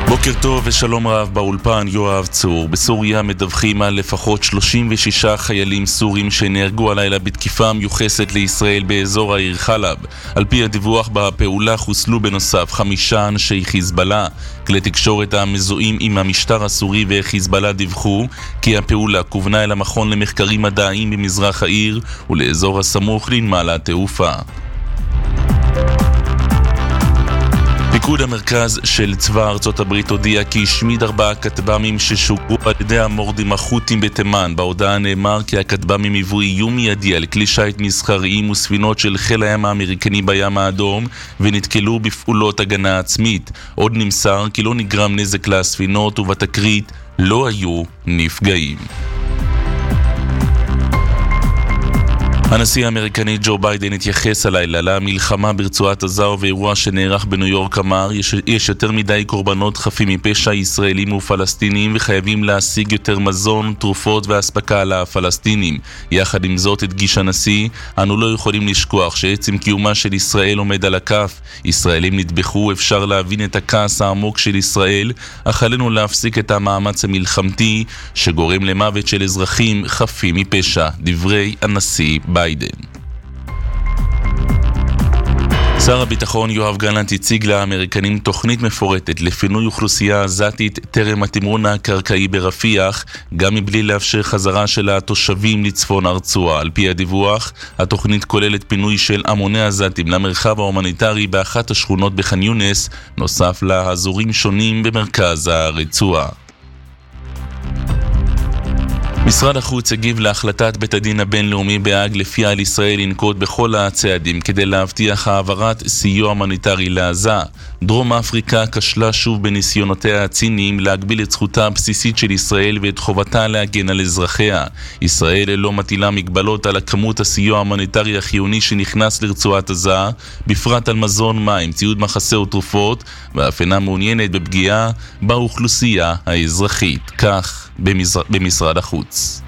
בוקר טוב ושלום רב, באולפן יואב צור. בסוריה מדווחים על לפחות 36 חיילים סורים שנהרגו הלילה בתקיפה מיוחסת לישראל באזור העיר חלב. על פי הדיווח בפעולה חוסלו בנוסף 5 אנשי חיזבאללה. כלי תקשורת המזוהים עם המשטר הסורי וחיזבאללה דיווחו כי הפעולה כוונה אל המכון למחקרים מדעיים במזרח העיר ולאזור הסמוך לנמל התעופה. פיקוד המרכז של צבא ארצות הברית הודיע כי השמיד 4 כטב"מים ששוגרו על ידי המורדים החות'ים בתימן. בהודעה נאמר כי הכטב"מים היוו איום מיידי על כלי שיט מסחריים וספינות של חיל הים האמריקני בים האדום ונתקלו בפעולות הגנה עצמית. עוד נמסר כי לא נגרם נזק לספינות ובתקרית לא היו נפגעים. הנשיא האמריקני ג'ו ביידן התייחס הלילה למלחמה ברצועת עזה ובאירוע שנערך בניו יורק. אמר יש יותר מדי קורבנות חפים מפשע ישראלים ופלסטינים וחייבים להשיג יותר מזון, תרופות והספקה לפלסטינים. יחד עם זאת הדגיש הנשיא, אנו לא יכולים לשכוח שעצם קיומה של ישראל עומד על הכף. ישראלים נטבחו, אפשר להבין את הכעס העמוק של ישראל, אך עלינו להפסיק את המאמץ המלחמתי שגורם למוות של אזרחים חפים מפשע. דברי הנשיא ביידן. שר הביטחון יואב גלנט הציג לאמריקנים תוכנית מפורטת לפינוי אוכלוסייה עזתית טרם התמרון הקרקעי ברפיח, גם מבלי לאפשר חזרה של התושבים לצפון הרצועה. על פי הדיווח, התוכנית כוללת פינוי של המוני עזתים למרחב ההומניטרי באחת השכונות בח'אן יונס, נוסף לאזורים שונים במרכז הרצועה. משרד החוץ הגיב להחלטת בית הדין הבינלאומי בהאג לפיה על ישראל לנקוט בכל הצעדים כדי להבטיח העברת סיוע הומניטרי לעזה. דרום אפריקה כשלה שוב בניסיונותיה הציניים להגביל את זכותה הבסיסית של ישראל ואת חובתה להגן על אזרחיה. ישראל לא מטילה מגבלות על הכמות הסיוע ההומניטרי החיוני שנכנס לרצועת עזה, בפרט על מזון, מים, ציוד מחסה ותרופות, ואף אינה מעוניינת בפגיעה באוכלוסייה האזרחית. כך במשרד החוץ.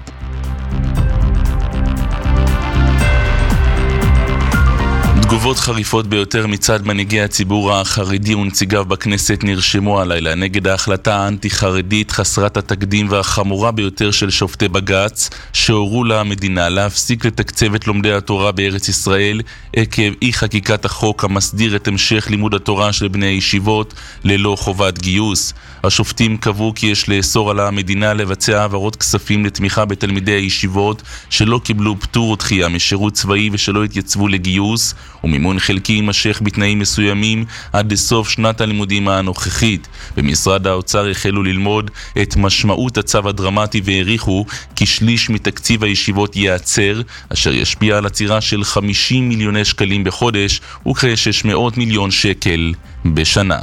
תגובות חריפות ביותר מצד מנהיגי הציבור החרדי ונציגיו בכנסת נרשמו הלילה נגד ההחלטה האנטי-חרדית חסרת התקדים והחמורה ביותר של שופטי בג"ץ שהורו למדינה להפסיק לתקצב את לומדי התורה בארץ ישראל עקב אי חקיקת החוק המסדיר את המשך לימוד התורה של בני הישיבות ללא חובת גיוס. השופטים קבעו כי יש לאסור על המדינה לבצע העברות כספים לתמיכה בתלמידי הישיבות שלא קיבלו פטור או דחייה משירות צבאי ושלא התייצבו לגיוס, ומימון חלקי יימשך בתנאים מסוימים עד לסוף שנת הלימודים הנוכחית. במשרד האוצר החלו ללמוד את משמעות הצו הדרמטי והעריכו כי שליש מתקציב הישיבות ייעצר, אשר ישפיע על עצירה של 50 מיליוני שקלים בחודש וכ-600 מיליון שקל בשנה.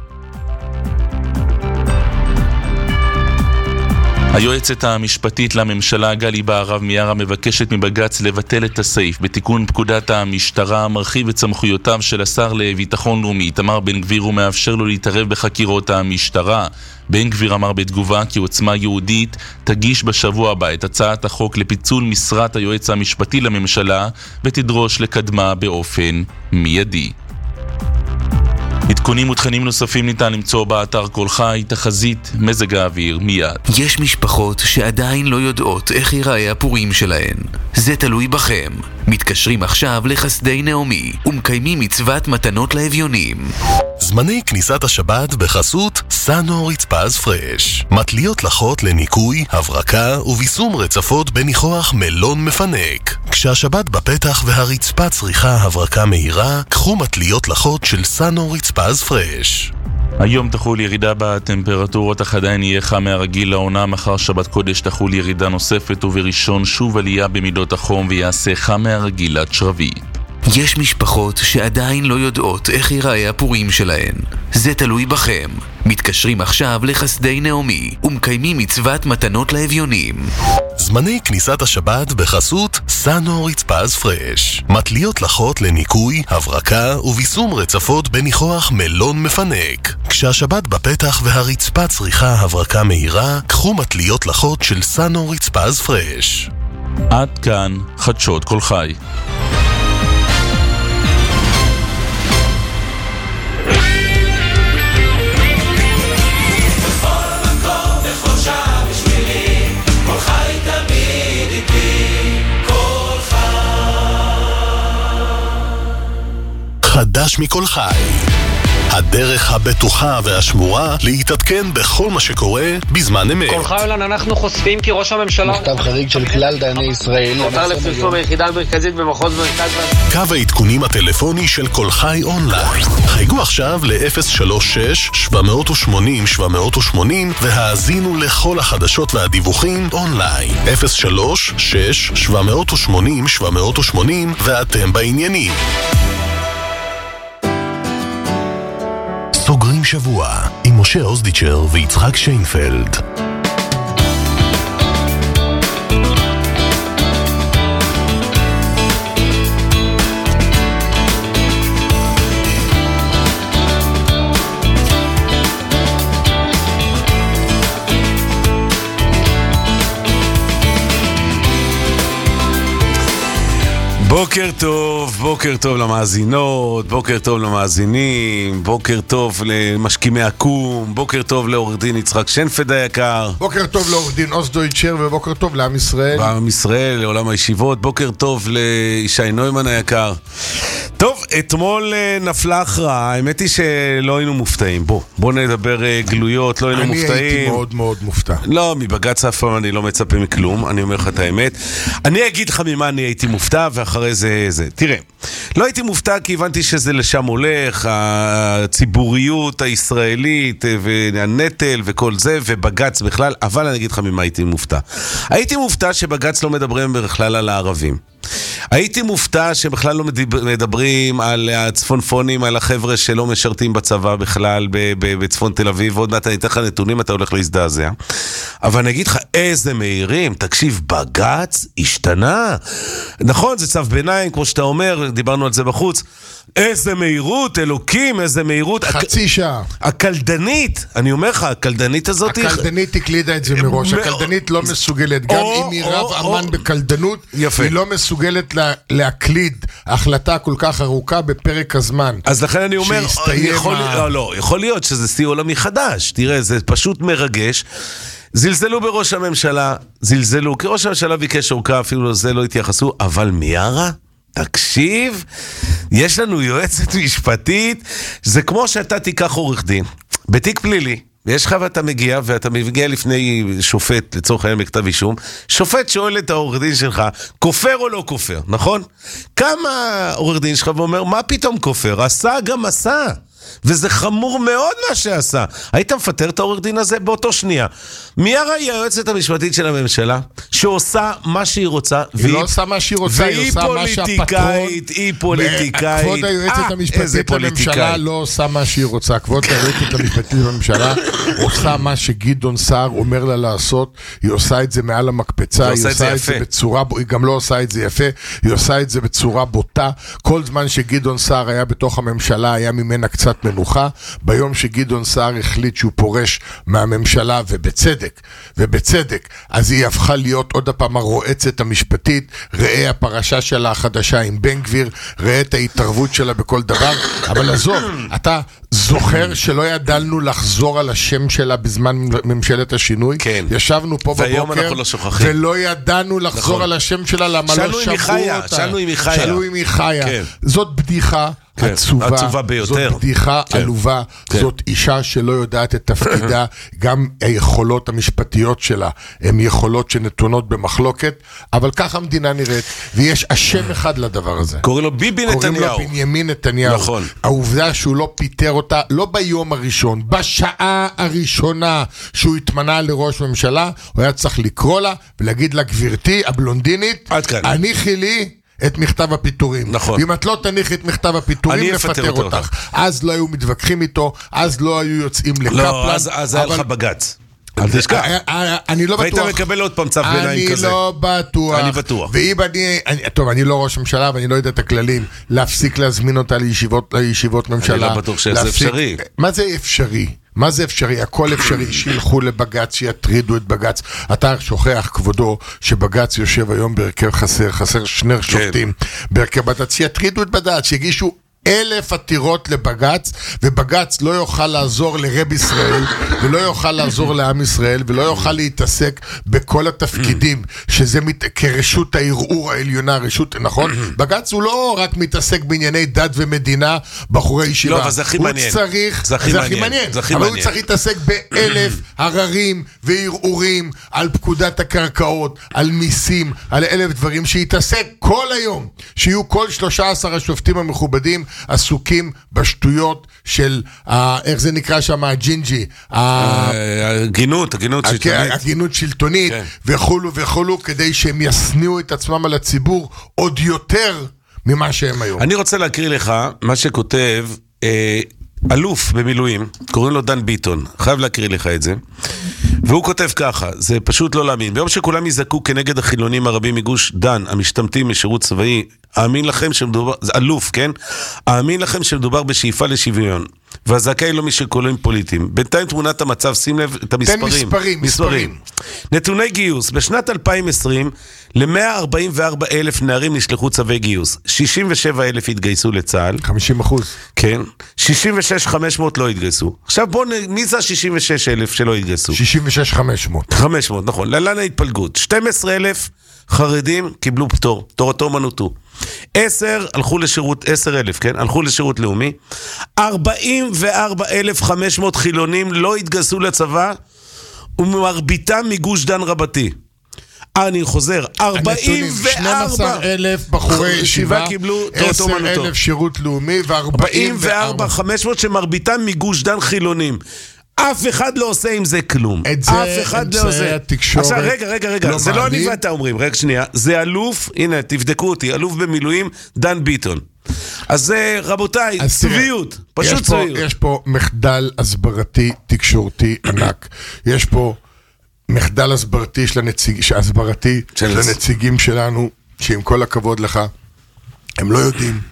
היועצת המשפטית לממשלה גלי בהרב מיארה מבקשת מבג"ץ לבטל את הסעיף בתיקון פקודת המשטרה המרחיב את סמכויותיו של השר לביטחון לאומי איתמר בן גביר ומאפשר לו להתערב בחקירות המשטרה. בן גביר אמר בתגובה כי עוצמה יהודית תגיש בשבוע הבא את הצעת החוק לפיצול משרת היועץ המשפטי לממשלה ותדרוש לקדמה באופן מיידי. עדכונים ותכנים נוספים ניתן למצוא באתר כל חי. תחזית מזג האוויר מיד. יש משפחות שעדיין לא יודעות איך ייראה הפורים שלהן. זה תלוי בכם. מתקשרים עכשיו לחסדי נעמי ומקיימים מצוות מתנות לאביונים. זמני כניסת השבת בחסות סאנו רצפז פרש. מטליות לחות לניקוי, הברקה וביסום רצפות בניחוח מלון מפנק. כשהשבת בפתח והרצפה צריכה הברקה מהירה, קחו מטליות לחות של סאנו רצפז פרש. היום תחול ירידה בטמפרטורות, אך עדיין יהיה חם מהרגיל לעונה. מחר שבת קודש תחול ירידה נוספת ובראשון שוב עלייה במידות החום ויעשה חם מהרגיל עד שרבי. יש משפחות שעדיין לא יודעות איך ייראה הפורים שלהן. זה תלוי בכם. מתקשרים עכשיו לחסדי נעמי ומקיימים מצוות מתנות לאביונים. זמני כניסת השבת בחסות סאנו רצפז פרש. מטליות לחות לניקוי, הברקה וביסום רצפות בניחוח מלון מפנק. כשהשבת בפתח והרצפה צריכה הברקה מהירה, קחו מטליות לחות של סאנו רצפז פרש. עד כאן חדשות כל חי. חדש מכל חי. הדרך הבטוחה והשמורה להתעדכן בכל מה שקורה בזמן אמת. כל חיילן אנחנו חושפים כי ראש הממשלה... מכתב חריג של כלל דייני ישראל. נותר לפרסום היחידה המרכזית במחוז מרכז... קו העדכונים הטלפוני של כל חי אונליין. חייגו עכשיו ל-036-780-780 והאזינו לכל החדשות והדיווחים אונליין. 036-780-780 ואתם בעניינים. סוגרים שבוע עם משה אוזדיצ'ר ויצחק שיינפלד. בוקר טוב למאזינות, בוקר טוב למאזינים, בוקר טוב למשכימי הקום, בוקר טוב לעורך דין יצחק שיינפלד היקר, בוקר טוב לעורך דין אוזדיצ'ר ובוקר טוב לעם ישראל, בעם ישראל, לעולם הישיבות, בוקר טוב לישי נוימן היקר. טוב, אתמול נפלה הכרעה, האמת היא שלא היינו מופתעים, בוא נדבר גלויות, לא היינו מופתעים. אני הייתי מאוד מאוד מופתע. לא, מבג"ץ אף פעם אני לא מצפה מכלום, אני אומר לך את האמת. אני אגיד לך ממה אני הייתי מופתע ואחרי זה. תראה, לא הייתי מופתע כי הבנתי שזה לשם הולך, הציבוריות הישראלית והנטל וכל זה, ובג"ץ בכלל, אבל אני אגיד לך ממה הייתי מופתע. הייתי מופתע שבג"ץ לא מדברים בכלל על הערבים. הייתי מופתע שבכלל לא מדברים על הצפונפונים, על החבר'ה שלא משרתים בצבא בכלל בצפון תל אביב, ועוד מעט אני אתן לך נתונים, אתה הולך להזדעזע. אבל אני אגיד לך, איזה מהירים, תקשיב, בג"ץ השתנה. נכון, זה צו ביניים, כמו שאתה אומר, דיברנו על זה בחוץ. איזה מהירות, אלוקים, איזה מהירות. חצי שעה. הקלדנית, אני אומר לך, הקלדנית הזאת... הקלדנית הקלידה את זה מראש. הקלדנית לא מסוגלת, גם אם היא רב אמן בקלדנות, היא לא מסוגלת להקליד החלטה כל כך ארוכה בפרק הזמן. אז לכן אני אומר, יכול להיות שזה שיא עולמי חדש. תראה, זה פשוט מרגש. זלזלו בראש הממשלה, כי ראש הממשלה ביקש אורכה, אפילו לזה לא התייחסו, אבל מיארה? תקשיב, יש לנו יועצת משפטית, זה כמו שאתה תיקח עורך דין, בתיק פלילי, ויש לך ואתה מגיע לפני שופט, לצורך העניין בכתב אישום, שופט שואל את העורך דין שלך, כופר או לא כופר, נכון? כמה עורך דין שלך ואומר, מה פתאום כופר? עשה גם עשה. וזה חמור מאוד מה שעשה. היית מפטר את העורך דין הזה באותו שנייה. מיארה היא היועצת המשפטית של הממשלה, שעושה מה שהיא רוצה. היא לא עושה מה שהיא רוצה, היא עושה מה שהפטרון... היא פוליטיקאית. כבוד היועצת המשפטית לממשלה לא עושה מה שהיא רוצה. כבוד היועצת המשפטית לממשלה עושה מה שגדעון סער אומר לה לעשות. היא עושה את זה מעל המקפצה. היא עושה את זה בצורה... היא גם לא עושה את זה יפה. היא עושה את זה בצורה בוטה. כל זמן שגדעון סער היה בתוך הממשלה, היה ממנה קצת מנוחה. ביום שגדעון סער החליט שהוא פורש מהממשלה, ובצדק, אז היא הפכה להיות עוד הפעם הרועצת המשפטית. ראה הפרשה שלה החדשה עם בן גביר, ראה את ההתערבות שלה בכל דבר. אבל עזוב, אתה זוכר שלא ידענו לחזור על השם שלה בזמן ממשלת השינוי? כן. ישבנו פה בבוקר לא ולא ידענו לחזור נכון. על השם שלה, למה לא שברו אותה. שלו עם חיה. כן. זאת בדיחה. כן, עצובה ביותר. זאת בדיחה כן, עלובה, כן. זאת אישה שלא יודעת את תפקידה, גם היכולות המשפטיות שלה, הן יכולות שנתונות במחלוקת, אבל ככה המדינה נראית, ויש השם אחד לדבר הזה. קוראים לו ביבי נתניהו. קוראים לו בנימין נתניהו. נכון. העובדה שהוא לא פיטר אותה, לא ביום הראשון, בשעה הראשונה שהוא התמנה לראש ממשלה, הוא היה צריך לקרוא לה ולהגיד לה, גברתי הבלונדינית, אני חילי, את מכתב הפיטורים. נכון. ואם את לא תניח את מכתב הפיטורים, נפטר אותך. אז לא היו מתווכחים איתו, אז לא היו יוצאים לקפלן. לא, אז היה לך בג"ץ. אל תשכח. אני לא בטוח. והיית מקבל עוד פעם צו ביניים כזה. אני לא בטוח. אני בטוח. ואם טוב, אני לא ראש ממשלה ואני לא יודע את הכללים, להפסיק להזמין אותה לישיבות ממשלה. אני לא בטוח שזה אפשרי. מה זה אפשרי? מה זה אפשרי? הכל אפשרי. שילכו לבג"ץ, שיטרידו את בג"ץ. אתה שוכח, כבודו, שבג"ץ יושב היום בהרכב חסר 2 שופטים בהרכב בג"ץ, שיטרידו את בג"ץ, שיגישו 1,000 עתירות לבגץ, ובגץ לא יוכל לעזור לרב ישראל, ולא יוכל לעזור לעם ישראל, ולא יוכל להתעסק בכל התפקידים, שזה כרשות הערעור העליונה, רשות, נכון? בגץ הוא לא רק מתעסק בענייני דת ומדינה, בחורי ישיבה. לא, אבל זה הכי מעניין. זה הכי מעניין. אבל הוא צריך להתעסק ב1,000 עררים וערעורים על פקודת הקרקעות, על מיסים, על 1,000 דברים, שיתעסק כל היום, שיהיו כל 13 השופטים המכובדים, עסוקים בשטויות של, איך זה נקרא שם, הג'ינג'י, הגינות שלטונית. הגינות שלטונית, וכולו וכולו, כדי שהם יסניעו את עצמם על הציבור עוד יותר ממה שהם היום. אני רוצה להקריא לך מה שכותב אלוף במילואים, קוראים לו דן ביטון, חייב להקריא לך את זה, והוא כותב ככה, זה פשוט לא להאמין. ביום שכולם יזעקו כנגד החילונים הרבים מגוש דן, המשתמטים משירות צבאי, האמין לכם שמדובר, זה אלוף, כן? האמין לכם שמדובר בשאיפה לשוויון, והזעקה היא לא משיקולים פוליטיים. בינתיים תמונת המצב, שים לב את המספרים. תן מספרים. נתוני גיוס, בשנת 2020, ל-144,000 נערים נשלחו צווי גיוס. 67,000 התגייסו לצה"ל. 50%. כן. 66,500 לא התגייסו. עכשיו בואו, מי זה 66,000 שלא התגייסו? 66,500. 500, נכון. להלן ההתפלגות. 12,000 חרדים קיבלו פטור, תורתו אומנותו. 10,000, כן? הלכו לשירות לאומי. 44,500 חילונים לא התגייסו לצבא, ומרביתם מגוש דן רבתי. אני חוזר, 12,000 בחורי ישיבה קיבלו תורתו אומנותו. 10,000 שירות לאומי, ו-44,500 שמרביתם מגוש דן חילונים. אף אחד לא עושה עם זה כלום. את זה אמצעי התקשורת. עכשיו, רגע, זה לא אני ואתה אומרים, רגע שנייה, זה אלוף, הנה, תבדקו אותי, אלוף במילואים, דן ביטון. אז זה, רבותיי, צביעות, פשוט צביעות. יש פה מחדל הסברתי תקשורתי ענק. יש פה מחדל הסברתי של הנציגים שלנו, שעם כל הכבוד לך, הם לא יודעים,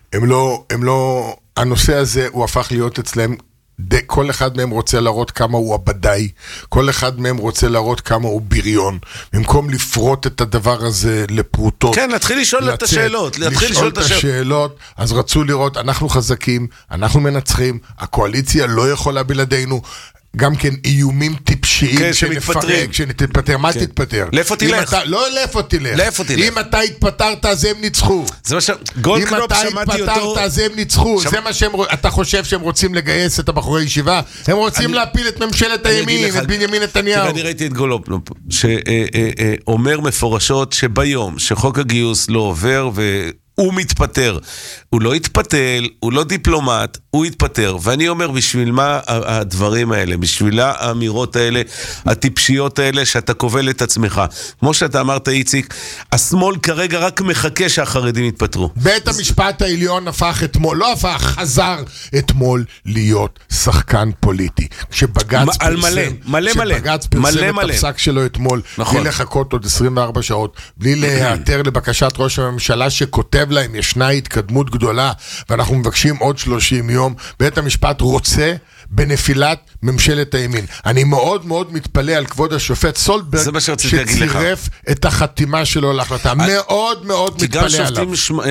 הנושא הזה הוא הפך להיות אצלם, כל אחד מהם רוצה להראות כמה הוא הבדאי, כל אחד מהם רוצה להראות כמה הוא בריון, במקום לפרוט את הדבר הזה לפרוטות. כן, להתחיל לשאול את השאלות. אז רצו לראות, אנחנו חזקים, אנחנו מנצחים, הקואליציה לא יכולה בלעדינו, גם כן איומים טיפשיים שנפרק, שנתפטר. מה תתפטר? לאיפה תלך? לא לאיפה תלך. אם אתה התפטרת, אז הם ניצחו. אם אתה התפטרת, אז הם ניצחו. זה מה שהם, אתה חושב שהם רוצים לגייס את הבחורי ישיבה? הם רוצים להפיל את ממשלת הימין, את בנימין נתניהו. אני ראיתי את גולדקנופ, שאומר מפורשות שביום שחוק הגיוס לא עובר הוא מתפטר. הוא לא התפתל, הוא לא דיפלומט, הוא התפטר. ואני אומר, בשביל מה הדברים האלה? בשביל האמירות האלה, הטיפשיות האלה, שאתה כובל את עצמך. כמו שאתה אמרת, איציק, השמאל כרגע רק מחכה שהחרדים יתפטרו. בית המשפט העליון חזר אתמול להיות שחקן פוליטי. כשבגץ פרסם את הפסק שלו אתמול, בלי לחכות עוד 24 שעות, בלי להיעתר לבקשת ראש הממשלה שכותב להם, ישנה התקדמות גדולה, ואנחנו מבקשים עוד 30 יום, בית המשפט רוצה בנפילת ממשלת הימין. אני מאוד מאוד מתפלא על כבוד השופט סולברג, שצירף את החתימה שלו להחלטה. מאוד מאוד מתפלא עליו.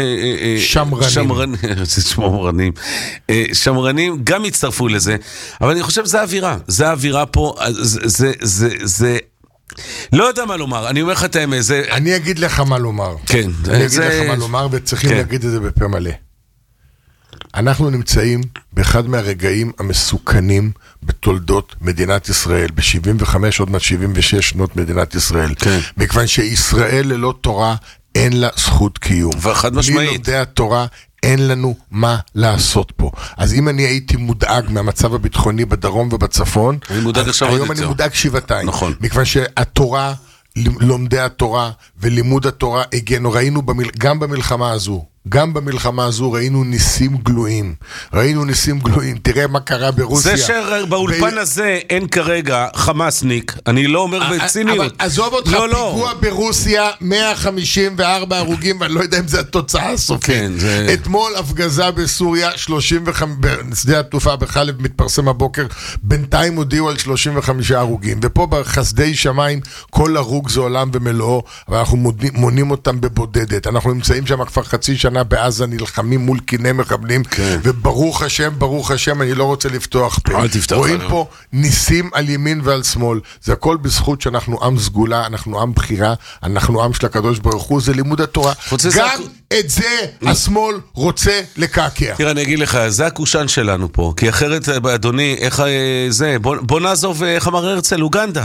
שמרנים גם הצטרפו לזה, אבל אני חושב שזה האווירה. זה האווירה פה, זה לא יודע מה לומר, אני אומר לך את האמת. אני אגיד לך מה לומר. כן. אני אגיד לך מה לומר, וצריכים להגיד את זה בפה מלא. אנחנו נמצאים באחד מהרגעים המסוכנים בתולדות מדינת ישראל, ב-75 עוד מעט 76 שנות מדינת ישראל. מכיוון שישראל ללא תורה אין לה זכות קיום. וחד משמעית. בלי לומדי התורה אין לנו מה לעשות פה. אז אם אני הייתי מודאג מהמצב הביטחוני בדרום ובצפון, היום אני מודאג שבעתיים. נכון. מכיוון שהתורה, לומדי התורה ולימוד התורה הגנו, ראינו גם במלחמה הזו ראינו ניסים גלויים. תראה מה קרה ברוסיה. זה שבאולפן הזה אין כרגע חמאסניק, אני לא אומר בציניות. אבל עזוב אותך, פיגוע ברוסיה, 154 הרוגים, ואני לא יודע אם זה התוצאה הסופית. אתמול הפגזה בסוריה, 35, בשדה התעופה בחלב מתפרסם הבוקר, בינתיים הודיעו על 35 הרוגים. ופה בחסדי שמיים, כל הרוג זה עולם ומלואו, ואנחנו מונים אותם בבודדת. אנחנו נמצאים שם כבר חצי שנה, שנה בעזה נלחמים מול קיני מחבלים, וברוך השם, אני לא רוצה לפתוח פה. רואים פה ניסים על ימין ועל שמאל, זה הכל בזכות שאנחנו עם סגולה, אנחנו עם בחירה, אנחנו עם של הקדוש ברוך הוא, זה לימוד התורה. גם את זה השמאל רוצה לקעקע. תראה, אני אגיד לך, זה הקושן שלנו פה, כי אחרת, אדוני, איך זה, בוא נעזוב, איך אמר הרצל, אוגנדה.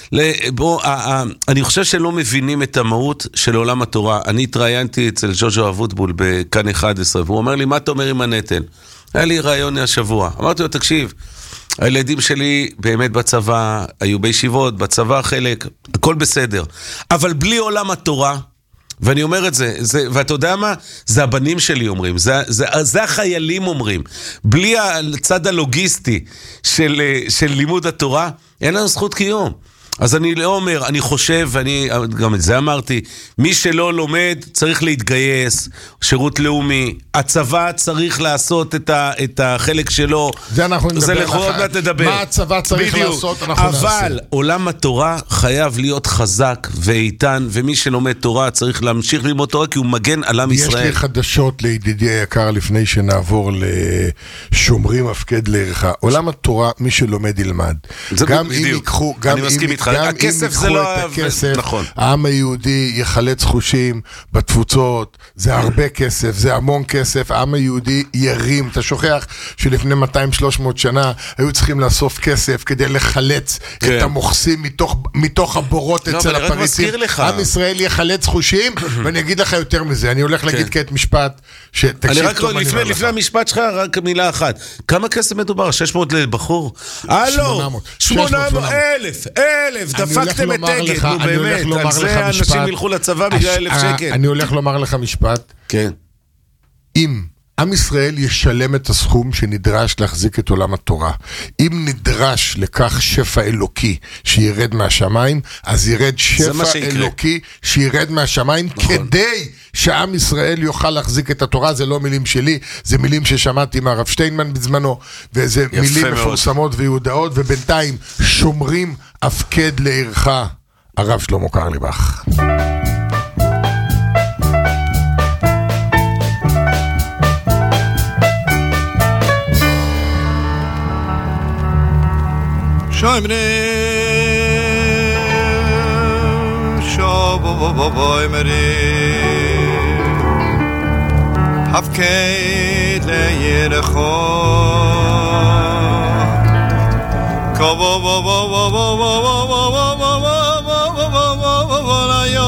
אני חושב שלא מבינים את המהות של עולם התורה. אני התראיינתי אצל ז'וז'ו אבוטבול בכאן 11, והוא אומר לי, מה אתה אומר עם הנטל? היה לי רעיון השבוע. אמרתי לו, תקשיב, הילדים שלי באמת בצבא, היו בישיבות, בצבא חלק, הכל בסדר. אבל בלי עולם התורה, ואני אומר את זה, ואתה יודע מה? זה הבנים שלי אומרים, זה החיילים אומרים. בלי הצד הלוגיסטי של לימוד התורה, אין לנו זכות קיום. אז אני לא אומר, אני חושב, ואני גם את זה אמרתי, מי שלא לומד צריך להתגייס, שירות לאומי, הצבא צריך לעשות את החלק שלו. זה אנחנו נדבר. זה לכבוד נדבר. מה הצבא צריך לעשות, אנחנו נעשה. אבל עולם התורה חייב להיות חזק ואיתן, ומי שלומד תורה צריך להמשיך ללמוד תורה, כי הוא מגן על עם ישראל. יש לי חדשות לידידי היקר, לפני שנעבור לשומרים הפקד לערך. עולם התורה, מי שלומד ילמד. גם אם ייקחו, אני מסכים איתך. הכסף זה לא... הכסף, נכון. העם היהודי יחלץ חושים בתפוצות, זה הרבה כסף, זה המון כסף, העם היהודי ירים. אתה שוכח שלפני 200-300 שנה היו צריכים לאסוף כסף כדי לחלץ את המוחסים מתוך הבורות אצל הפריצים. עם ישראל יחלץ חושים, ואני אגיד לך יותר מזה, אני הולך להגיד כעת משפט, שתקשיב טוב. לפני המשפט שלך, רק מילה אחת. כמה כסף מדובר? 600 לבחור? 800,000, דפקתם את אגד, נו באמת, על זה אנשים ילכו לצבא בגלל 1,000 שקל. אני הולך לומר לך משפט. כן. אם עם ישראל ישלם את הסכום שנדרש להחזיק את עולם התורה, אם נדרש לכך שפע אלוקי שירד מהשמיים, אז ירד שפע אלוקי שירד מהשמיים, כדי שעם ישראל יוכל להחזיק את התורה. זה לא מילים שלי, זה מילים ששמעתי מהרב שטיינמן בזמנו, וזה מילים מפורסמות ויהודאות, ובינתיים שומרים הפקד לערך, הרב שלמה קרליבך. Shomre shoboy mere hafkei le yercho kobo bo bo bo bo bo bo bo bo bo la yo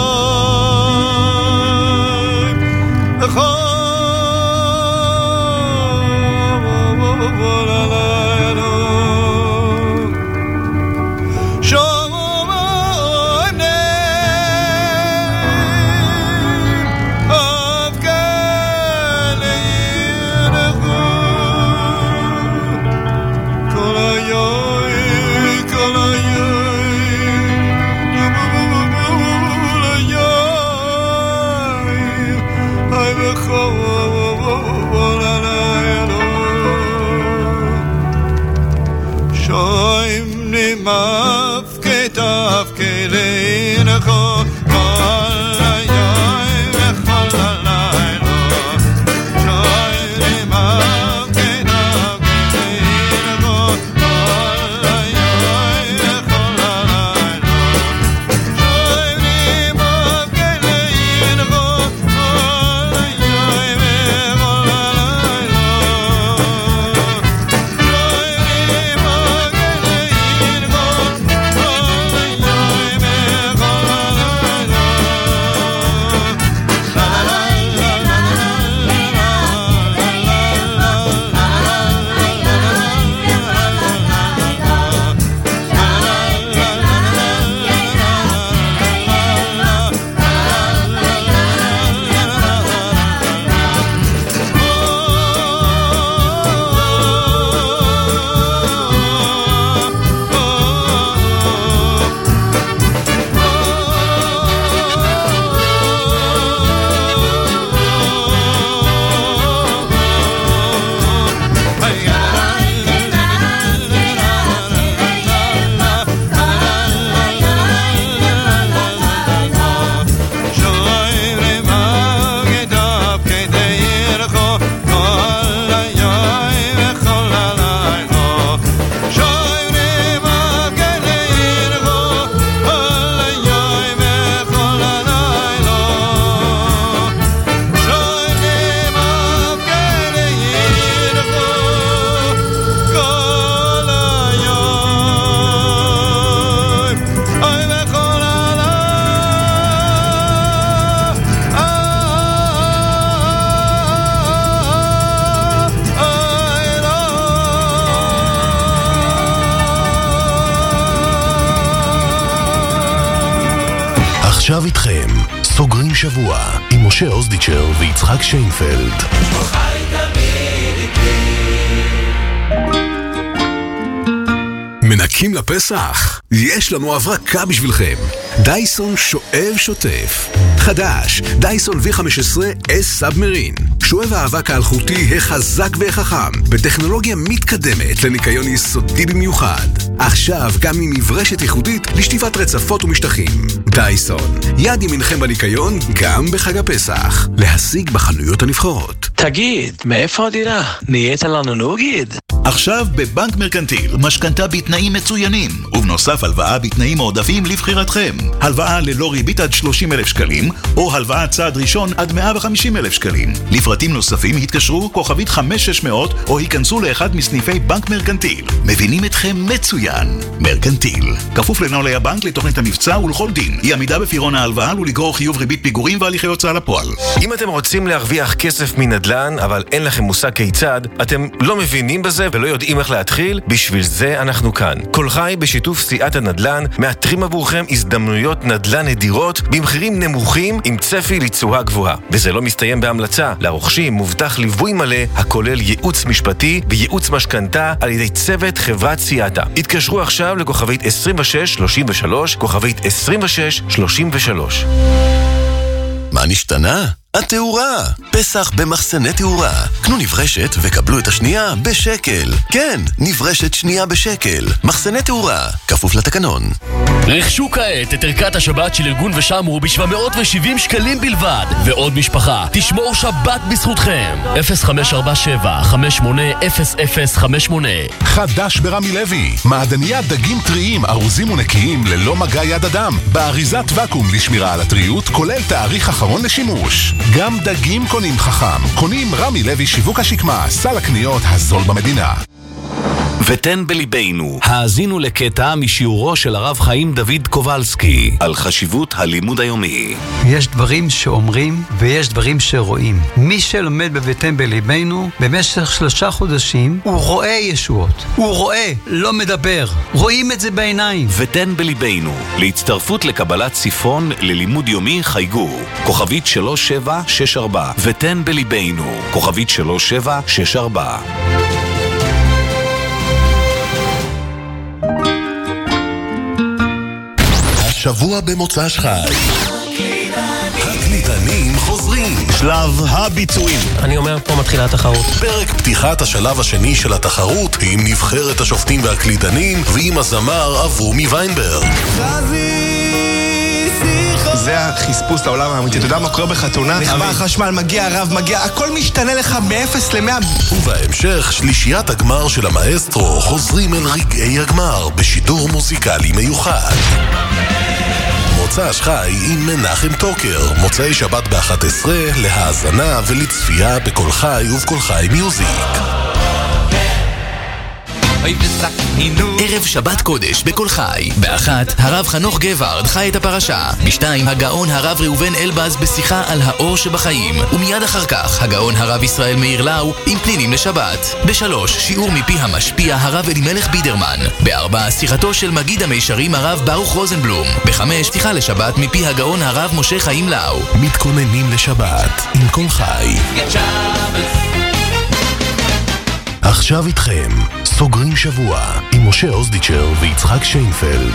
עכשיו איתכם, סוגרים שבוע עם משה אוזדיצ'ר ויצחק שיינפלד. מנקים לפסח? יש לנו הברקה בשבילכם. דייסון שואב שוטף. חדש, דייסון V15 S סאבמרין. שואב האבק האלחוטי החזק והחכם, בטכנולוגיה מתקדמת לניקיון יסודי במיוחד. עכשיו גם עם מברשת ייחודית לשטיפת רצפות ומשטחים. דייסון, יד ימינכם בניקיון גם בחג הפסח. להשיג בחנויות הנבחרות. תגיד, מאיפה הדירה? נהיית לנו נוגיד? עכשיו בבנק מרקנטיל, משכנתה בתנאים מצוינים, ובנוסף הלוואה בתנאים מועדפים לבחירתכם. הלוואה ללא ריבית עד 30,000 שקלים, או הלוואה צעד ראשון עד 150,000 שקלים. לפרטים נוספים התקשרו כוכבית 5600, או היכנסו לאחד מסניפי בנק מרקנטיל. מבינים אתכם מצוין. מרקנטיל. כפוף לנוהלי הבנק, לתוכנית המבצע ולכל דין. אי עמידה בפירעון ההלוואה ולגרור חיוב ריבית פיגורים והליכי הוצאה לפועל. אם אתם רוצים להרוויח כסף מנדל"ן, אבל אין לכם מושג כיצד, אתם לא מבינים בזה ולא יודעים איך להתחיל, בשביל זה אנחנו כאן. כל חי בשיתוף סיעת הנדל"ן מאתרים עבורכם הזדמנויות נדל"ן נדירות במחירים נמוכים עם צפי לתשואה גבוהה. וזה לא מסתיים בהמלצה. לרוכשים מובטח ליווי מלא הכולל ייעוץ משפטי וייעוץ משכנתה על ידי צוות חברת סיאטה. התקשרו עכשיו לכוכבית 2633, כוכבית 2633. מה נשתנה? התאורה. פסח במחסני תאורה. קנו נברשת וקבלו את השנייה בשקל. כן, נברשת שנייה בשקל. מחסני תאורה. כפוף לתקנון. רכשו כעת את ערכת השבת של ארגון ושמרו ב-770 שקלים בלבד. ועוד משפחה, תשמור שבת בזכותכם. 0547-580058. חדש ברמי לוי. מעדניה דגים טריים, ארוזים ונקיים ללא מגע יד אדם. באריזת וקום לשמירה על הטריות, כולל תאריך אחרון לשימוש. גם דגים קונים חכם. קונים רמי לוי שיווק השקמה, סל הקניות הזול במדינה. ותן בליבנו, האזינו לקטע משיעורו של הרב חיים דוד קובלסקי על חשיבות הלימוד היומי. יש דברים שאומרים ויש דברים שרואים. מי שלומד בותן בליבנו במשך 3 חודשים הוא רואה ישועות. הוא רואה, לא מדבר. רואים את זה בעיניים. ותן בליבנו, להצטרפות לקבלת ספרון ללימוד יומי חייגו כוכבית 3764. ותן בליבנו, כוכבית 3764. שבוע במוצ"ש חי. הקליטנים חוזרים. שלב הביצועים. אני אומר, פה מתחילה התחרות. פרק פתיחת השלב השני של התחרות עם נבחרת השופטים והקליטנים ועם הזמר אברומי ויינברג. זה החספוס לעולם האמיתי. אתה יודע מה קורה בחתונה? נחבר חשמל, מגיע הרב, מגיע, הכל משתנה לך מ-0 ל-100. ובהמשך, שלישיית הגמר של המאסטרו חוזרים אל רגעי הגמר בשידור מוזיקלי מיוחד. מוצ"ש חי עם מנחם טוקר, מוצאי שבת ב-11 להאזנה ולצפייה בכל חי ובכל חי מיוזיק. ערב שבת קודש בכל חי. ב1 הרב חנוך גברד חי את הפרשה. ב2 הגאון הרב ראובן אלבז בשיחה על האור שבחיים. ומיד אחר כך הגאון הרב ישראל מאיר לאו עם פנינים לשבת. ב3 שיעור מפי המשפיע הרב אלימלך בידרמן. ב4 שיחתו של מגיד המישרים הרב ברוך רוזנבלום. ב5 שיחה לשבת מפי הגאון הרב משה חיים לאו. מתכוננים לשבת עם כל חי. עכשיו איתכם, סוגרים שבוע עם משה אוזדיצ'ר ויצחק שיינפלד.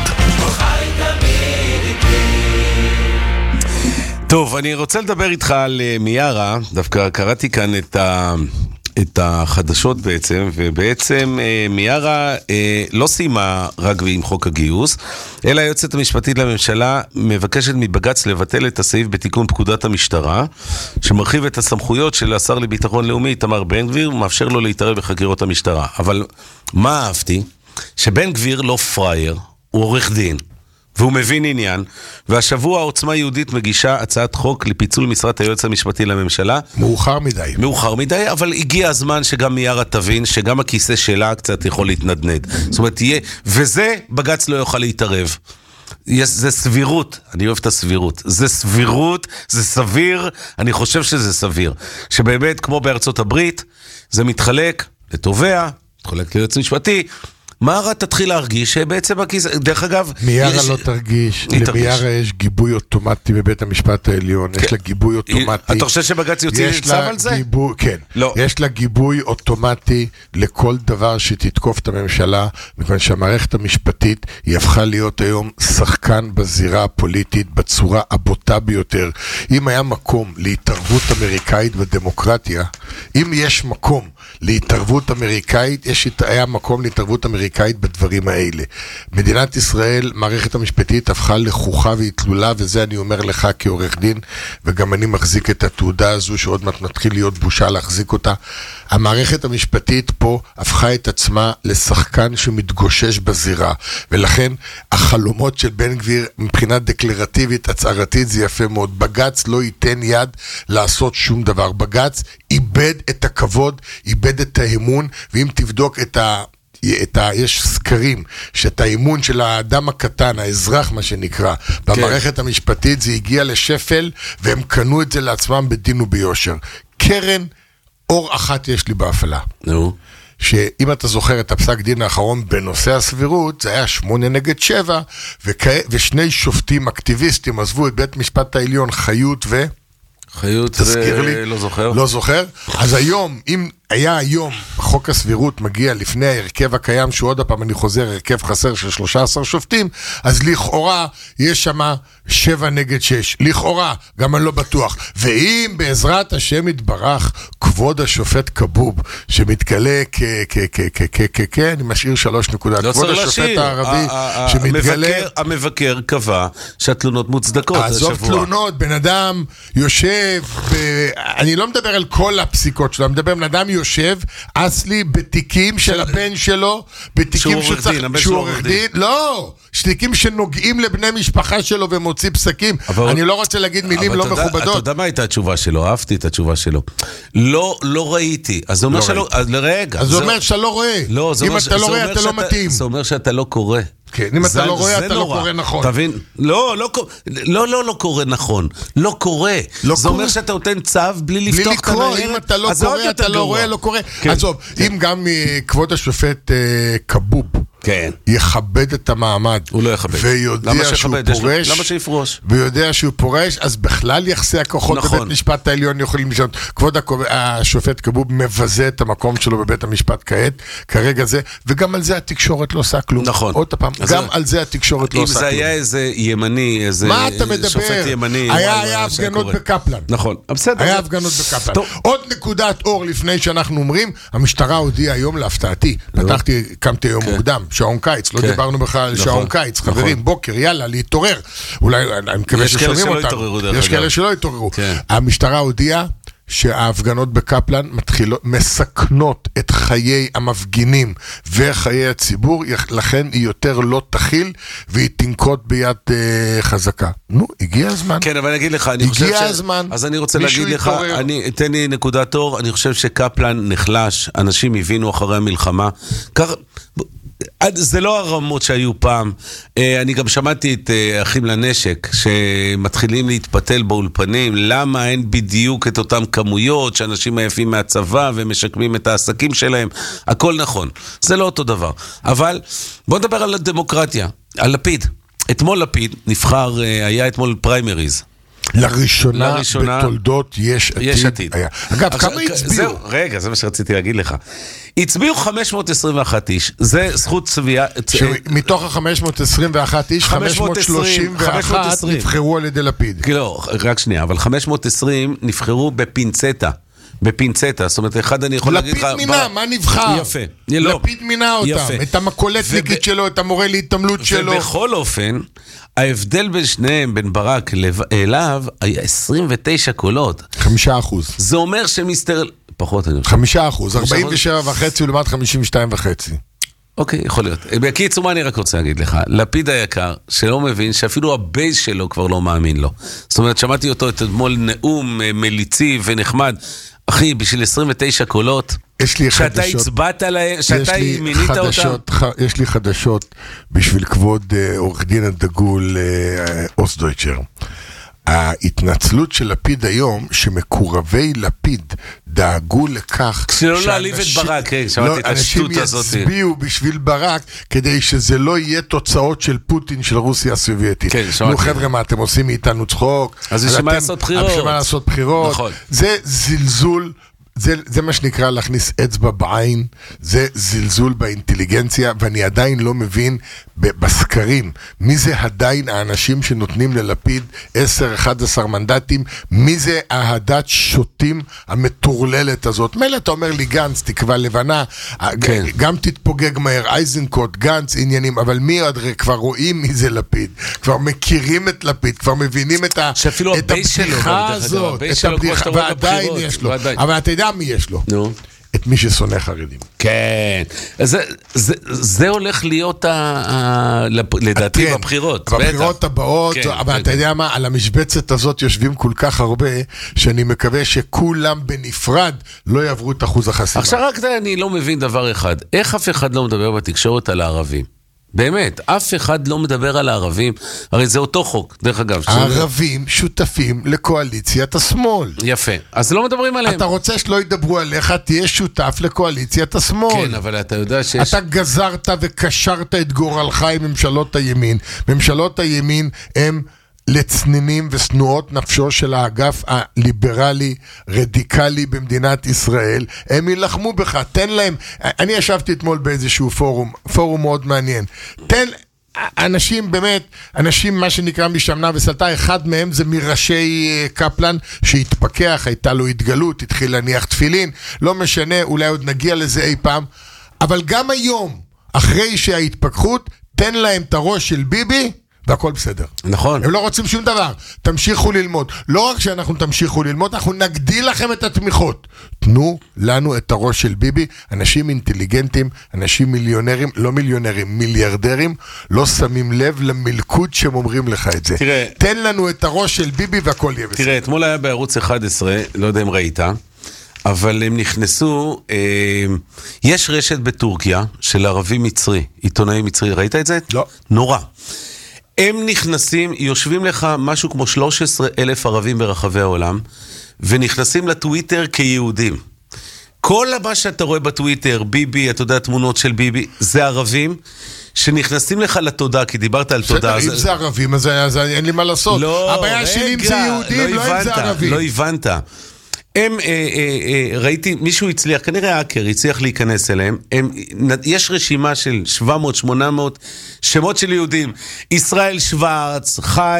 טוב, אני רוצה לדבר איתך על מיארה. דווקא קראתי כאן את החדשות בעצם, ובעצם מיארה לא סיימה רק עם חוק הגיוס, אלא היועצת המשפטית לממשלה מבקשת מבג"ץ לבטל את הסעיף בתיקון פקודת המשטרה, שמרחיב את הסמכויות של השר לביטחון לאומי איתמר בן גביר, ומאפשר לו להתערב בחקירות המשטרה. אבל מה אהבתי? שבן גביר לא פרייר, הוא עורך דין. והוא מבין עניין, והשבוע עוצמה יהודית מגישה הצעת חוק לפיצול משרת היועץ המשפטי לממשלה. מאוחר מדי. מאוחר מדי, אבל הגיע הזמן שגם מיארה תבין שגם הכיסא שלה קצת יכול להתנדנד. זאת אומרת, וזה בג"ץ לא יוכל להתערב. זה סבירות, אני אוהב את הסבירות. זה סבירות, זה סביר, אני חושב שזה סביר. שבאמת, כמו בארצות הברית, זה מתחלק לתובע, מתחלק ליועץ משפטי, מיארה תתחיל להרגיש שבעצם הכיס... דרך אגב... מיארה לא תרגיש. למיארה יש גיבוי אוטומטי בבית המשפט העליון. יש לה גיבוי אוטומטי. אתה חושב שבג"ץ יוציא צו על זה? כן. יש לה גיבוי אוטומטי לכל דבר שתתקוף את הממשלה, מכיוון שהמערכת המשפטית היא הפכה להיות היום שחקן בזירה הפוליטית בצורה הבוטה ביותר. אם היה מקום להתערבות אמריקאית בדמוקרטיה, אם יש מקום להתערבות אמריקאית, היה מקום להתערבות אמריקאית בדברים האלה. מדינת ישראל, מערכת המשפטית הפכה לחוכה והתלולה, וזה אני אומר לך כעורך דין, וגם אני מחזיק את התעודה הזו שעוד מעט נתחיל להיות בושה להחזיק אותה. המערכת המשפטית פה הפכה את עצמה לשחקן שמתגושש בזירה, ולכן החלומות של בן גביר מבחינה דקלרטיבית, הצהרתית, זה יפה מאוד. בג"ץ לא ייתן יד לעשות שום דבר. בג"ץ איבד את הכבוד, איבד את האמון, ואם תבדוק יש סקרים שאת האמון של האדם הקטן, האזרח מה שנקרא, במערכת המשפטית זה הגיע לשפל, והם קנו את זה לעצמם בדין וביושר. קרן אור אחת יש לי בהפעלה. שאם אתה זוכר את הפסק דין האחרון בנושא הסבירות, זה היה 8-7, ושני שופטים אקטיביסטים עזבו את בית משפט העליון, חיות לא זוכר. אז היום, אם היה היום חוק הסבירות מגיע לפני ההרכב הקיים, שהוא עוד הפעם אני חוזר, הרכב חסר של 13 שופטים, אז לכאורה יש שמה 7-6, לכאורה, גם אני לא בטוח. ואם בעזרת השם יתברך כבוד השופט כבוב, שמתגלה אני משאיר 3 נקודות, כבוד השופט הערבי שמתגלה... המבקר קבע שהתלונות מוצדקות. עזוב תלונות, בן אדם יושב, אני לא מדבר על כל הפסיקות שלו, אני מדבר בן אדם יושב אסלי בתיקים של הבן שלו, בתיקים שהוא עורך דין, לא, תיקים שנוגעים לבני משפחה שלו ומוציא פסקים. אני לא רוצה להגיד מילים לא מכובדות. אתה יודע מה הייתה התשובה שלו? אהבתי את התשובה שלו. לא ראיתי. אז זה אומר שלא, רגע. אז זה אומר שאתה לא רואה. אם אתה לא רואה אתה לא מתאים. זה אומר שאתה לא קורא. כן, אם אתה לא רואה, אתה לא קורא נכון. תבין? לא קורא נכון. לא קורא. זה אומר שאתה נותן צו בלי לפתוח את הניירת. אם אתה לא קורא, אתה לא רואה, לא קורא. עזוב, אם גם כבוד השופט כבוב יכבד את המעמד, הוא לא יכבד. ויודע שהוא פורש, למה שיפרוש? ויודע שהוא פורש, אז בכלל יחסי הכוחות בבית משפט העליון יכולים לשנות. כבוד השופט כבוב מבזה את המקום שלו בבית המשפט כרגע זה, וגם על זה התקשורת לא עושה כלום. נכון. עוד פעם, גם על זה התקשורת לא עושה כלום. אם זה היה איזה ימני, איזה שופט ימני, היה הפגנות בקפלן. נכון, בסדר. היה הפגנות בקפלן. עוד נקודת אור לפני שאנחנו אומרים, המשטרה הודיעה היום להפתעתי, קמתי היום מוקדם, שעון קיץ, לא דיברנו בכלל על שעון קיץ, חברים, בוקר, יאללה, להתעורר. אולי, אני מקווה ששומעים אותנו. יש כאלה שלא התעוררו. המשטרה הודיעה שההפגנות בקפלן מסכנות את חיי המפגינים וחיי הציבור, לכן היא יותר לא תכיל והיא תנקוט ביד חזקה. נו, הגיע הזמן. כן, אבל אני אגיד לך, הגיע הזמן. אז אני רוצה להגיד לך, תן לי נקודת אור, אני חושב שקפלן נחלש, אנשים הבינו אחרי המלחמה, זה לא הרמות שהיו פעם. אני גם שמעתי את אחים לנשק שמתחילים להתפתל באולפנים, למה אין בדיוק את אותם כמויות שאנשים עייפים מהצבא ומשקמים את העסקים שלהם. הכל נכון, זה לא אותו דבר. אבל בוא נדבר על הדמוקרטיה, על לפיד. אתמול לפיד נבחר, היה אתמול פריימריז. לראשונה בתולדות יש עתיד. אגב, כמה הצביעו? רגע, זה מה שרציתי להגיד לך. הצביעו 521 איש, זה זכות צביעה. מתוך ה-521 איש, 531 נבחרו על ידי לפיד. לא, רק שנייה, אבל 520 נבחרו בפינצטה. בפינצטה, זאת אומרת, אחד אני יכול להגיד לך... לפיד מינה, מה נבחר? יפה. לפיד מינה אותם, את המקולטניקית שלו, את המורה להתעמלות שלו. ובכל אופן, ההבדל בין שניהם, בין ברק אליו, היה 29 קולות. 5%. זה אומר שמיסטר... פחות אני חושב. 5%, 47.5 ולעומת 52.5. אוקיי, יכול להיות. בקיצור, מה אני רק רוצה להגיד לך? לפיד היקר, שלא מבין שאפילו הבייס שלו כבר לא מאמין לו. זאת אומרת, שמעתי אותו אתמול נאום מליצי ונחמד. אחי, בשביל 29 קולות, שאתה הצבעת עליהם, שאתה מינית אותם. יש לי חדשות בשביל כבוד עורך דין הדגול אוסדויצ'ר. ההתנצלות של לפיד היום, שמקורבי לפיד דאגו לכך כשלא להעליב את ברק, שמעתי את השטות הזאת. אנשים יצביעו בשביל ברק, כדי שזה לא יהיה תוצאות של פוטין של רוסיה הסובייטית. נו חבר'ה, מה אתם עושים מאיתנו צחוק? אז יש מה לעשות בחירות. יש מה לעשות בחירות. נכון. זה זלזול. זה מה שנקרא להכניס אצבע בעין, זה זלזול באינטליגנציה, ואני עדיין לא מבין בסקרים, מי זה עדיין האנשים שנותנים ללפיד 10-11 מנדטים, מי זה ההדת שוטים המטורללת הזאת. מילא אתה אומר לי גנץ, תקווה לבנה, כן. גם תתפוגג מהר, אייזנקוט, גנץ, עניינים, אבל מי כבר רואים מי זה לפיד, כבר מכירים את לפיד, כבר מבינים את הבדיחה הזאת, ועדיין יש לו, אבל אתה יודע מי יש לו? נו. את מי ששונא חרדים. כן. זה הולך להיות לדעתי בבחירות. בבחירות הבאות, אבל אתה יודע מה, על המשבצת הזאת יושבים כל כך הרבה, שאני מקווה שכולם בנפרד לא יעברו את אחוז החסימה. עכשיו רק אני לא מבין דבר אחד. איך אף אחד לא מדבר בתקשורת על הערבים? באמת, אף אחד לא מדבר על הערבים, הרי זה אותו חוק, דרך אגב. הערבים שותפים לקואליציית השמאל. יפה, אז לא מדברים עליהם. אתה רוצה שלא ידברו עליך, תהיה שותף לקואליציית השמאל. כן, אבל אתה יודע שיש... אתה גזרת וקשרת את גורלך עם ממשלות הימין. ממשלות הימין הם... לצנינים וסנועות נפשו של האגף הליברלי, רדיקלי במדינת ישראל, הם ילחמו בך, תן להם, אני ישבתי אתמול באיזשהו פורום מאוד מעניין, תן אנשים באמת, אנשים מה שנקרא משמנה וסלטה, אחד מהם זה מראשי קפלן שהתפקח, הייתה לו התגלות, התחיל להניח תפילין, לא משנה, אולי עוד נגיע לזה אי פעם, אבל גם היום, אחרי שההתפקחות, תן להם את הראש של ביבי, והכל בסדר. נכון. הם לא רוצים שום דבר. תמשיכו ללמוד. לא רק שאנחנו תמשיכו ללמוד, אנחנו נגדיל לכם את התמיכות. תנו לנו את הראש של ביבי. אנשים אינטליגנטים, אנשים מיליונרים, לא מיליונרים, מיליארדרים, לא שמים לב למלכוד שהם אומרים לך את זה. תראה, תן לנו את הראש של ביבי והכל יהיה בסדר. תראה, אתמול היה בערוץ 11, לא יודע אם ראית, אבל הם נכנסו, יש רשת בטורקיה של ערבי מצרי, עיתונאי מצרי, ראית את זה? לא. נורא. הם נכנסים, יושבים לך משהו כמו 13,000 ערבים ברחבי העולם, ונכנסים לטוויטר כיהודים. כל מה שאתה רואה בטוויטר, ביבי, אתה יודע, תמונות של ביבי, זה ערבים שנכנסים לך לתודה, כי דיברת על תודה. אם זה ערבים, אז אין לי מה לעשות. לא, הבעיה שלי אם זה יהודים, לא אם זה ערבים. לא הבנת. הם, ראיתי, מישהו הצליח, כנראה האקר, הצליח להיכנס אליהם, יש רשימה של 700-800 שמות של יהודים, ישראל שוורץ,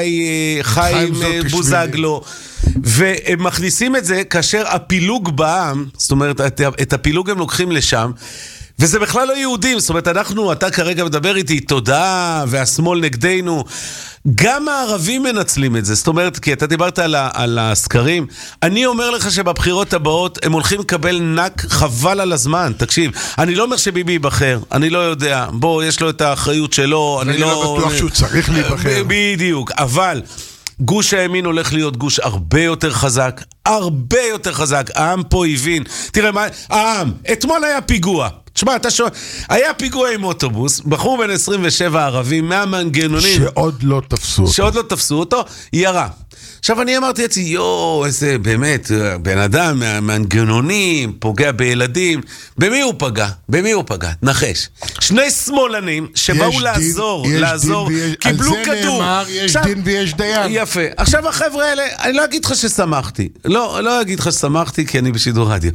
חיים בוזגלו, והם מכניסים את זה כאשר הפילוג בעם, זאת אומרת, את הפילוג הם לוקחים לשם, וזה בכלל לא יהודים, זאת אומרת, אתה כרגע מדבר איתי, תודה, והשמאל נגדנו, גם הערבים מנצלים את זה, זאת אומרת, כי אתה דיברת על הסקרים, אני אומר לך שבבחירות הבאות הם הולכים לקבל נק חבל על הזמן, תקשיב, אני לא אומר שביבי ייבחר, אני לא יודע, בוא, יש לו את האחריות שלו, אני לא בטוח שהוא צריך להיבחר. בדיוק, אבל גוש הימין הולך להיות גוש הרבה יותר חזק, הרבה יותר חזק, העם פה הבין, תראה מה, העם, אתמול היה פיגוע, תשמע, היה פיגוע עם אוטובוס, בחור בן 27 ערבים, מהמנגנונים שעוד לא תפסו אותו, ירה. עכשיו אני אמרתי לעצמי, איזה באמת, בן אדם מהמנגנונים, פוגע בילדים, במי הוא פגע? נחש. שני שמאלנים שבאו לעזור, קיבלו כדור. על זה נאמר, יש דין ויש דיין. יפה. עכשיו החבר'ה האלה, אני לא אגיד לך ששמחתי. לא אגיד לך ששמחתי, כי אני בשידור רדיו.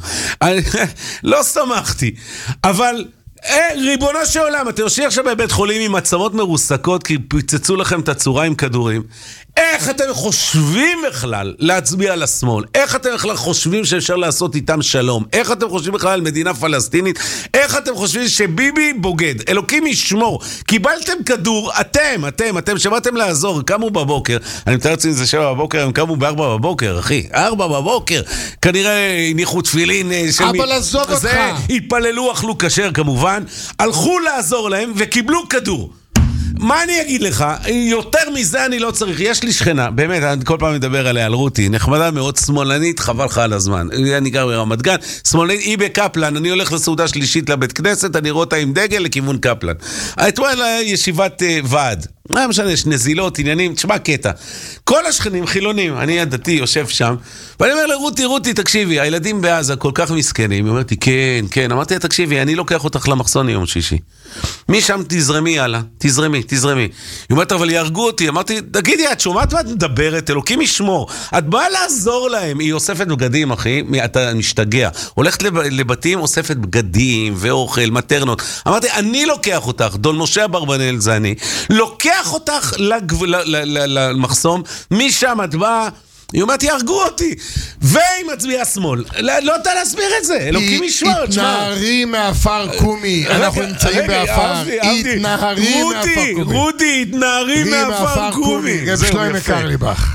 לא שמחתי. אבל ריבונו של עולם, אתה יושב עכשיו בבית חולים עם עצמות מרוסקות, כי פיצצו לכם את הצורה עם כדורים. איך אתם חושבים בכלל להצביע על השמאל? איך אתם בכלל חושבים שאפשר לעשות איתם שלום? איך אתם חושבים בכלל על מדינה פלסטינית? איך אתם חושבים שביבי בוגד? אלוקים ישמור. קיבלתם כדור, אתם שבאתם לעזור, קמו בבוקר, אני מתאר לעצמי זה 7 בבוקר, הם קמו ב4 בבוקר, אחי, 4 בבוקר, כנראה הניחו תפילין, אבל עזוב אותך. התפללו, אכלו כשר כמובן, הלכו לעזור להם וקיבלו כדור. מה אני אגיד לך? יותר מזה אני לא צריך. יש לי שכנה, באמת, אני כל פעם מדבר עליה, על רותי, נחמדה מאוד, שמאלנית, חבל לך על הזמן. אני גר ברמת גן, שמאלנית, היא בקפלן, אני הולך לסעודה שלישית לבית כנסת, אני רואה אותה עם דגל לכיוון קפלן. אתמול ישיבת ועד, מה משנה, יש נזילות, עניינים, תשמע קטע. כל השכנים חילונים, אני הדתי יושב שם, ואני אומר לרותי, תקשיבי, הילדים בעזה כל כך מסכנים. היא אומרת לי, כן. אמרתי לה, תקשיבי, אני לוקח אותך למחסון יום שישי. משם תזרמי, יאללה, תזרמי. היא אומרת, אבל יהרגו אותי. אמרתי, תגידי, את שומעת מה את מדברת? אלוקים ישמור. את באה לעזור להם. היא אוספת בגדים, אחי, אתה משתגע. הולכת לבתים, אוספת בגדים ואוכל, מטרנות. אמרתי, אני לוקח אותך, דון משה אברבנאל זה אני, לוקח אותך למחסום, משם את באה, היא אומרת, יהרגו אותי, והיא מצביעה שמאל. לא יודע להסביר את זה, אלוקים ישמור. התנערי מאפר קומי, אנחנו נמצאים באפר, התנערי מאפר קומי. רודי, התנערי מאפר קומי. זה שלום יקר לי בך.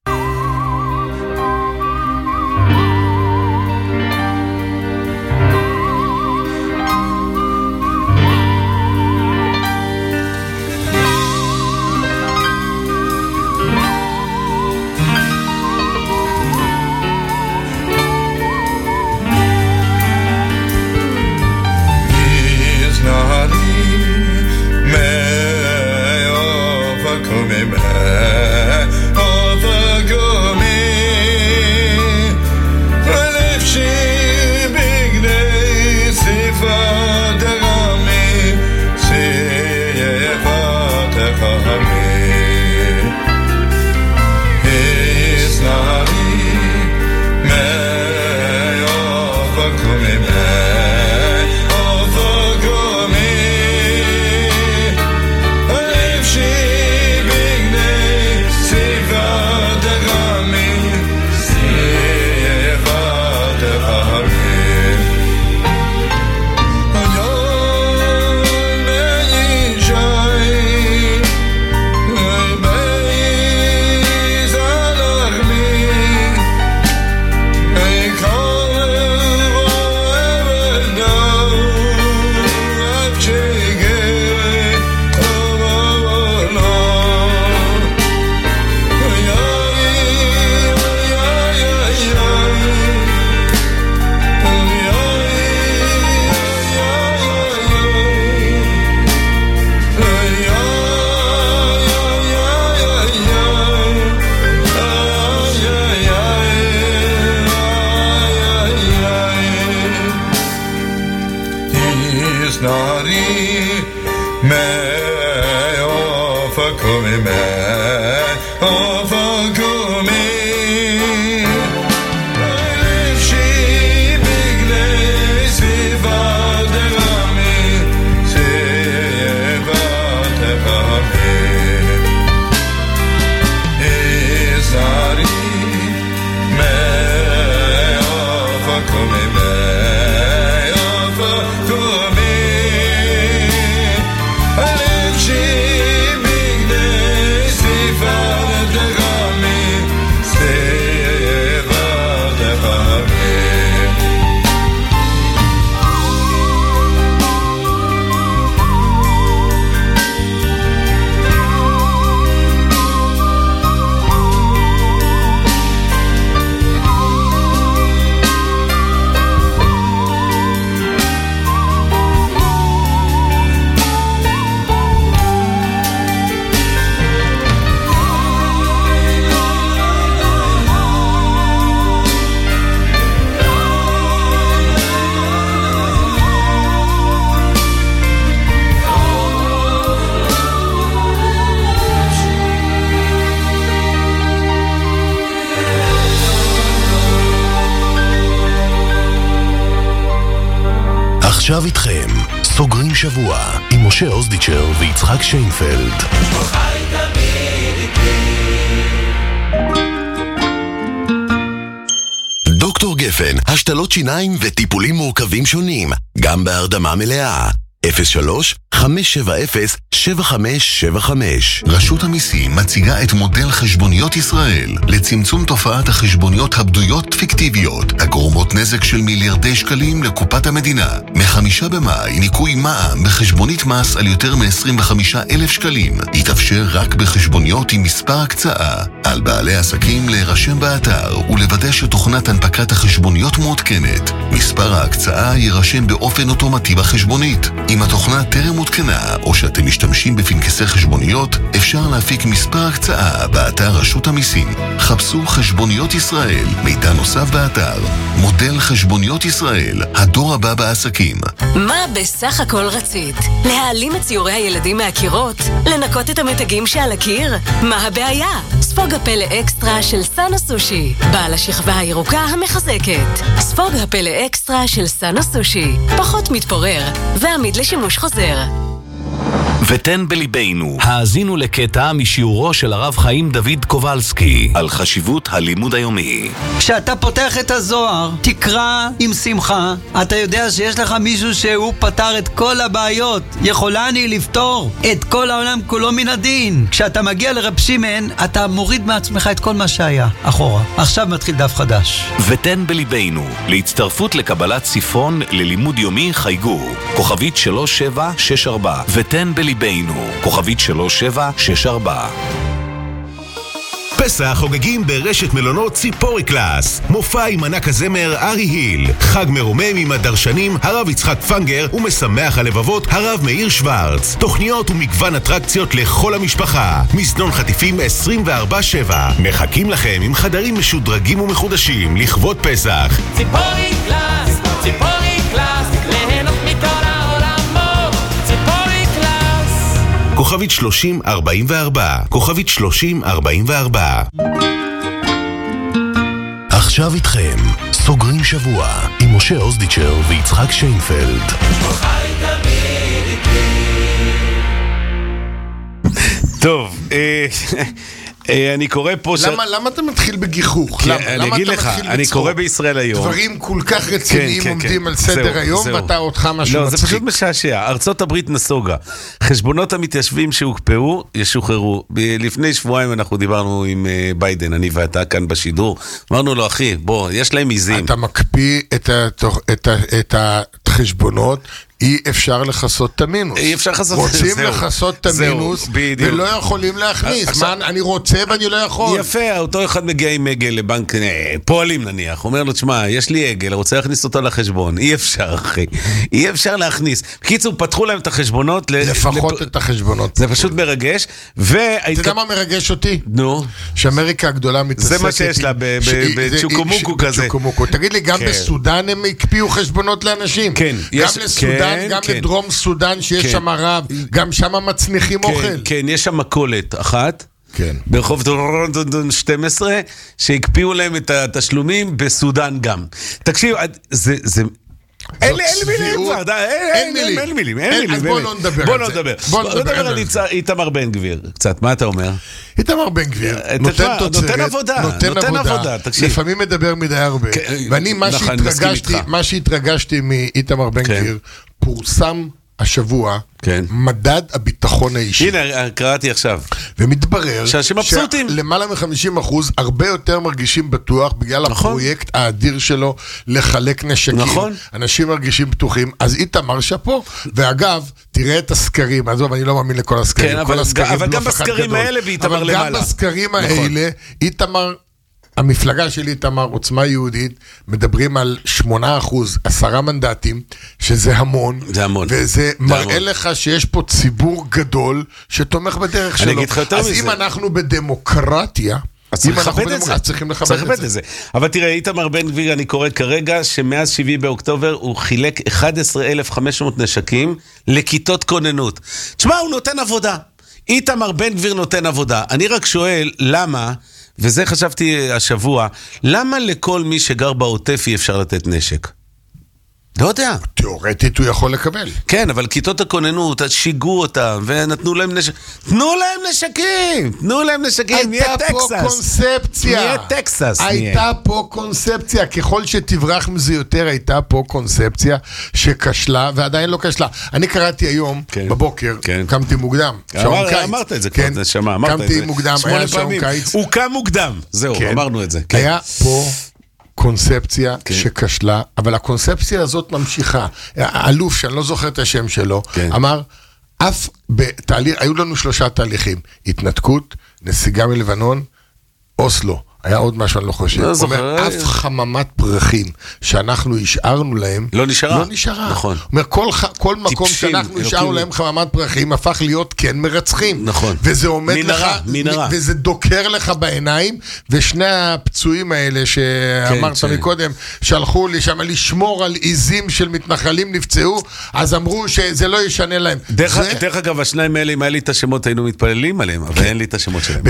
עכשיו איתכם, סוגרים שבוע עם משה אוזדיצ'ר ויצחק שיינפלד. דוקטור גפן, השתלות שיניים וטיפולים מורכבים שונים, גם בהרדמה מלאה. 03-570-7575. רשות המיסים מציגה את מודל חשבוניות ישראל לצמצום תופעת החשבוניות הבדויות פיקטיביות הגורמות נזק של מיליארדי שקלים לקופת המדינה. מ-5 במאי ניכוי מע"מ בחשבונית מס על יותר מ-25,000 שקלים יתאפשר רק בחשבוניות עם מספר הקצאה. על בעלי עסקים להירשם באתר ולוודא שתוכנת הנפקת החשבוניות מעודכנת. מספר ההקצאה יירשם באופן אוטומטי בחשבונית. אם אם התוכנה טרם הותקנה או שאתם משתמשים בפנקסי חשבוניות, אפשר להפיק מספר הקצאה באתר רשות המיסים. חפשו חשבוניות ישראל, מידע נוסף באתר. מודל חשבוניות ישראל, הדור הבא בעסקים. מה בסך הכל רצית? להעלים את ציורי הילדים מהקירות? לנקות את המתגים שעל הקיר? מה הבעיה? ספוג הפלא אקסטרה של סאנו סושי, בעל השכבה הירוקה המחזקת. ספוג הפלא אקסטרה של סאנו סושי, פחות מתפורר ועמיד לשימוש חוזר. ותן בליבנו, האזינו לקטע משיעורו של הרב חיים דוד קובלסקי על חשיבות הלימוד היומי. כשאתה פותח את הזוהר, תקרא עם שמחה. אתה יודע שיש לך מישהו שהוא פתר את כל הבעיות. יכולני לפתור את כל העולם כולו מן הדין. כשאתה מגיע לרב שמעון, אתה מוריד מעצמך את כל מה שהיה אחורה. עכשיו מתחיל דף חדש. ותן בליבנו, להצטרפות לקבלת ספרון ללימוד יומי חייגו כוכבית 3764 ותן בליבנו כוכבית 3764. פסח חוגגים ברשת מלונות ציפורי קלאס. מופע עם ענק הזמר ארי היל. חג מרומם עם הדרשנים הרב יצחק פנגר ומשמח הלבבות הרב מאיר שוורץ. תוכניות ומגוון אטרקציות לכל המשפחה. מזנון חטיפים 24/7. מחכים לכם עם חדרים משודרגים ומחודשים לכבוד פסח. ציפורי קלאס, ציפורי קלאס, ליהנות מכל העולמות. ציפורי קלאס. כוכבית 3044. כוכבית 3044. עכשיו איתכם, סוגרים שבוע עם משה אוזדיצ'ר ויצחק שיינפלד. טוב, אני קורא פה למה אתה מתחיל בגיחוך? אני אגיד לך, אני קורא בישראל היום דברים כל כך רציניים עומדים על סדר היום ואתה אותך משהו מצחיק. לא, זה פשוט משעשע. ארצות הברית נסוגה. חשבונות המתיישבים שהוקפאו ישוחררו. לפני שבועיים אנחנו דיברנו עם ביידן, אני ואתה כאן בשידור. אמרנו לו, אחי, בוא, יש להם עיזים. אתה מקפיא את החשבונות, אי אפשר לחסות את המינוס. אי אפשר לחסות, רוצים לחסות את המינוס ולא יכולים להכניס. מה, אני רוצה ואני לא יכול. יפה, אותו אחד מגיע עם עגל לבנק פועלים נניח, אומר לו, תשמע, יש לי עגל, רוצה להכניס אותו לחשבון. אי אפשר, אחי. אי אפשר להכניס. בקיצור, פתחו להם את החשבונות. לפחות את החשבונות. זה פשוט מרגש. אתה יודע מה מרגש אותי? נו. שאמריקה הגדולה מתעסקת. זה מה שיש לה בצ'וקומוקו כזה. תגיד לי, גם בסודן הם הקפיאו חשבונות לאנשים. כן. גם לסודן, גם לדרום סודן שיש שם רב, גם שם מצניחים אוכל. כן, יש שם מכולת אחת. כן. ברחוב 12, שהקפיאו להם את התשלומים בסודן גם. תקשיב, זה... אין מילים. אז בוא לא נדבר על זה. בוא נדבר על איתמר בן גביר קצת, מה אתה אומר? איתמר בן גביר נותן עבודה, לפעמים מדבר מדי הרבה. ואני, מה שהתרגשתי מאיתמר בן גביר, פורסם השבוע מדד הביטחון האישי. הנה, קראתי עכשיו. ומתברר שמבסוטים. שלמעלה מ-50% הרבה יותר מרגישים בטוח בגלל הפרויקט האדיר שלו לחלק נשקים. נכון. אנשים מרגישים בטוחים. אז איתמר שפה. ואגב, תראה את הסקרים. עזוב, אני לא מאמין לכל הסקרים. כן, אבל גם בסקרים האלה ואיתמר למעלה. אבל גם בסקרים האלה, איתמר... המפלגה שלי, איתמר, עוצמה יהודית, מדברים על 8%, 10 מנדטים, שזה המון. זה המון. וזה מראה לך שיש פה ציבור גדול שתומך בדרך שלו. אני אגיד לך יותר מזה. אז אם אנחנו בדמוקרטיה, צריכים לכבד את זה. אבל תראה, איתמר בן גביר, אני קורא כרגע, שמאז 7 באוקטובר הוא חילק 11,500 נשקים לכיתות כוננות. תשמע, הוא נותן עבודה. איתמר בן גביר נותן עבודה. אני רק שואל, למה... וזה חשבתי השבוע, למה לכל מי שגר בעוטף אי אפשר לתת נשק? לא יודע. תיאורטית הוא יכול לקבל. כן, אבל כיתות הכוננות, שיגעו אותם, ונתנו להם נשק. תנו להם נשקים! נהיה טקסס. הייתה פה קונספציה. ככל שתברח מזה יותר, הייתה פה קונספציה שכשלה, ועדיין לא כשלה. אני קראתי היום, בבוקר, קמתי מוקדם. שעון קיץ. אמרת את זה כבר, נשמה, קמתי מוקדם, היה שעון קיץ. הוא קם מוקדם, זהו, אמרנו את זה. היה פה... קונספציה שכשלה, אבל הקונספציה הזאת ממשיכה. האלוף, שאני לא זוכר את השם שלו, אמר, היו לנו 3 תהליכים, התנתקות, נסיגה מלבנון, אוסלו. היה עוד משהו, אני לא חושב. הוא אומר, אף חממת פרחים שאנחנו השארנו להם, לא נשארה. לא נשארה. נכון. הוא אומר, כל מקום שאנחנו השארנו להם חממת פרחים, הפך להיות כן מרצחים. נכון. וזה עומד לך, מנהרה. וזה דוקר לך בעיניים, ושני הפצועים האלה שאמרת מקודם, שהלכו לי שם לשמור על עיזים של מתנחלים נפצעו, אז אמרו שזה לא ישנה להם. דרך אגב, השניים האלה, אם היה לי את השמות, היינו מתפללים עליהם, אבל אין לי את השמות שלהם.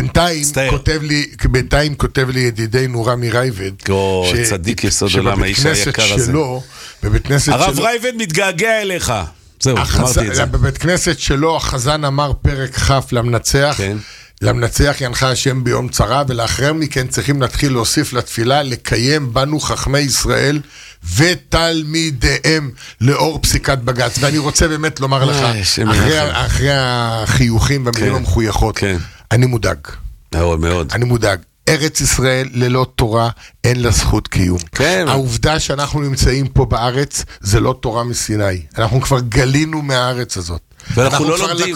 בינתיים כותב לי ידידנו רמי רייבד, צדיק יסוד עולם, האיש היקר הזה. הרב רייבד מתגעגע אליך. זהו, אמרתי את זה. בבית כנסת שלו החזן אמר פרק כ' למנצח, למנצח ינחה השם ביום צרה, ולאחר מכן צריכים להתחיל להוסיף לתפילה, לקיים בנו חכמי ישראל ותלמידיהם לאור פסיקת בג"ץ. ואני רוצה באמת לומר לך, אחרי החיוכים והמילים המחויכות, אני מודאג. מאוד. אני מודאג. ארץ ישראל ללא תורה אין לה זכות קיום. העובדה שאנחנו נמצאים פה בארץ זה לא תורה מסיני. אנחנו כבר גלינו מהארץ הזאת. ואנחנו לא לומדים.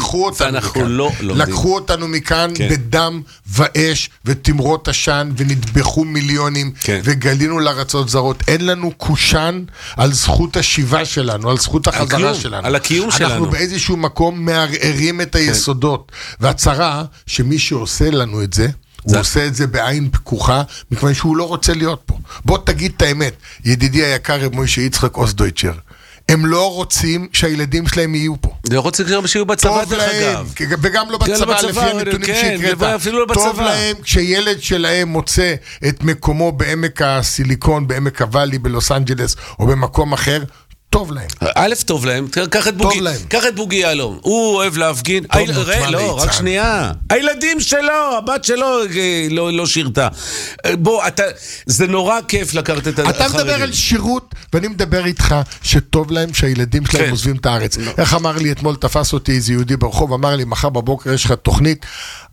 לקחו אותנו מכאן בדם ואש ותמרות עשן ונטבחו מיליונים וגלינו לארצות זרות. אין לנו קושן על זכות השיבה שלנו, על זכות החזרה שלנו. על הקיום שלנו. אנחנו באיזשהו מקום מערערים את היסודות. והצרה שמי שעושה לנו את זה, הוא עושה את זה בעין פקוחה, מכיוון שהוא לא רוצה להיות פה. בוא תגיד את האמת, ידידי היקר רב מוישה יצחק אוסדויצ'ר, הם לא רוצים שהילדים שלהם יהיו פה. לא רוצים שיהיו בצבא דרך אגב. וגם לא בצבא, לפי הנתונים שהקראת. טוב להם כשילד שלהם מוצא את מקומו בעמק הסיליקון, בעמק הוואלי, בלוס אנג'לס, או במקום אחר, טוב להם. א', טוב להם. קח את בוגי יעלום. הוא אוהב להפגין. לא, רק שנייה. הילדים שלו, הבת שלו לא שירתה. בוא, זה נורא כיף לקחת את החרדים. אתה מדבר על שירות, ואני מדבר איתך שטוב להם שהילדים שלהם עוזבים את הארץ. איך אמר לי, אתמול תפס אותי איזה יהודי ברחוב, אמר לי, מחר בבוקר יש לך תוכנית,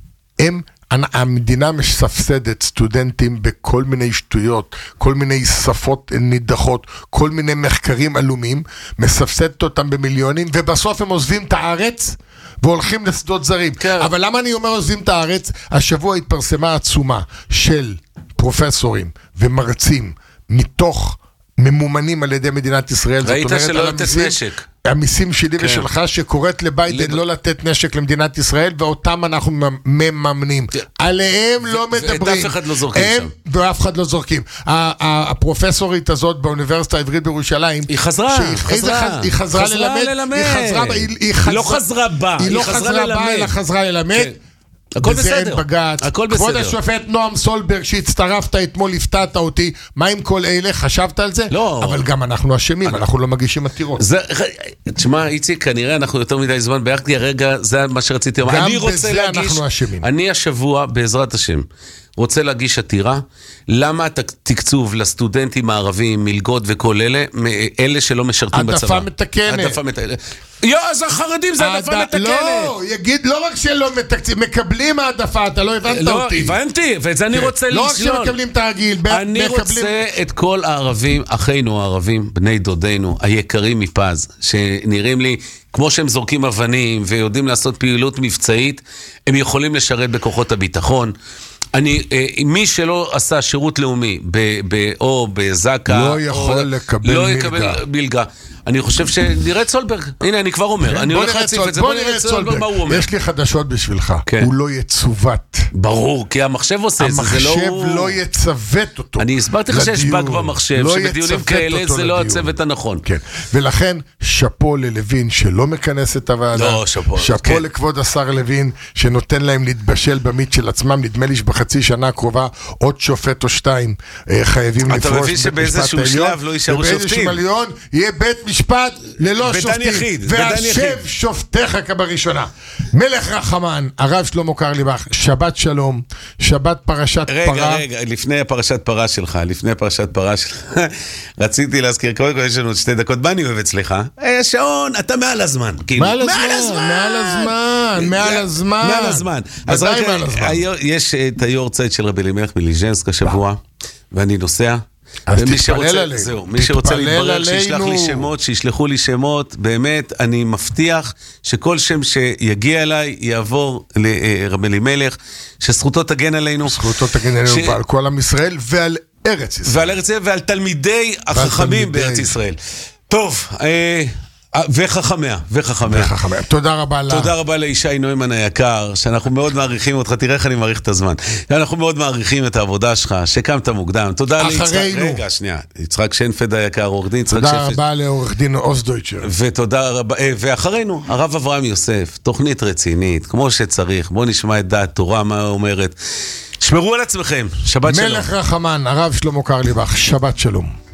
המדינה מספסדת סטודנטים בכל מיני שטויות, כל מיני שפות נידחות, כל מיני מחקרים עלומים, מספסדת אותם במיליונים, ובסוף הם עוזבים את הארץ והולכים לשדות זרים. אבל למה אני אומר עוזבים את הארץ? השבוע התפרסמה עצומה של פרופסורים ומרצים מתוך ממומנים על ידי מדינת ישראל. ראית שלא לתת נשק. המיסים שלי ושלך שקוראת לביידן לא לתת נשק למדינת ישראל, ואותם אנחנו מממנים. עליהם לא מדברים. אף אחד לא זורקים שם. ואף אחד לא זורקים. הפרופסורית הזאת באוניברסיטה העברית בירושלים, היא חזרה. היא חזרה ללמד. היא לא חזרה בה. היא לא חזרה בה, אלא חזרה ללמד. הכל בסדר. כבוד השופט נועם סולברג שהצטרפת אתמול, הפתעת אותי, מה עם כל אלה? חשבת על זה? לא. אבל גם אנחנו אשמים, אנחנו לא מגישים עתירות. תשמע, איציק, כנראה אנחנו יותר מדי זמן ביחד, הרגע זה מה שרציתי לומר. גם בזה אנחנו אשמים. אני השבוע, בעזרת השם, רוצה להגיש עתירה, למה התקצוב לסטודנטים הערבים, מלגות וכל אלה שלא משרתים בצבא. העדפה מתקנת. אז החרדים זה העדפה מתקנת. לא, יגיד, לא רק שלא מתקצים, מקבלים העדפה, אתה לא הבנת אותי. הבנתי, ואת זה אני רוצה לשאול. לא רק שמקבלים את הרגיל, אני רוצה את כל הערבים, אחינו הערבים, בני דודינו, היקרים מפז, שנראים לי כמו שהם זורקים אבנים ויודעים לעשות פעילות מבצעית, הם יכולים לשרת בכוחות הביטחון. מי שלא עשה שירות לאומי או בזקה לא יכול לקבל מלגה. אני חושב שנראה את סולברג. הנה, אני כבר אומר. אני הולך להציף את זה. בוא נראה את סולברג. מה הוא אומר? יש לי חדשות בשבילך. הוא לא יצוות. ברור, כי המחשב עושה את זה. המחשב לא יצוות אותו. אני הסברתי לך שיש באג במחשב, שבדיונים כאלה זה לא הצוות הנכון. ולכן, שפו ללוין שלא מכנס את הוועדה. לא, שפו לכבוד השר לוין, שנותן להם להתבשל במיט של עצמם. נדמה לי שבחצי שנה הקרובה עוד שופט או שתיים חייבים לפרוש. אתה מבין שבאיזשהו שלב לא יישארו שופטים. יהיה בית משפט ללא שופטים, והשב שופטיך כבראשונה. מלך רחמן, הרב שלמה קרליבך, שבת שלום, שבת פרשת פרה. רגע, לפני פרשת פרה שלך, רציתי להזכיר, קודם כל יש לנו 2 דקות, מה אני אוהב אצלך? שעון, אתה מעל הזמן. מעל הזמן. אז רק, יש את היורצייט של רבי אלימלך מליז'נסק השבוע, ואני נוסע, אז תתפלל עלינו. זהו, מי שרוצה להתברר שישלח לי שמות, שישלחו לי שמות, באמת, אני מבטיח שכל שם שיגיע אליי יעבור לרבי אלימלך, שזכותו תגן עלינו. זכותו תגן עלינו ועל כל עם ישראל ועל ארץ ישראל. ועל ארץ ישראל ועל תלמידי החכמים בארץ ישראל. טוב, וחכמיה. תודה רבה לה. תודה רבה לישי נוימן היקר, שאנחנו מאוד מעריכים אותך, תראה איך אני מעריך את הזמן. אנחנו מאוד מעריכים את העבודה שלך, שקמת מוקדם. תודה ליצחק, יצחק שנפד היקר, עורך דין יצחק שנפד. תודה רבה לעורך דין אוסדויצ'ר. ותודה רבה, ואחרינו, הרב אברהם יוסף, תוכנית רצינית, כמו שצריך, בוא נשמע את דעת תורה, מה אומרת. שמרו על עצמכם, שבת שלום. מלך רחמן, הרב שלמה קרליבך, שבת שלום.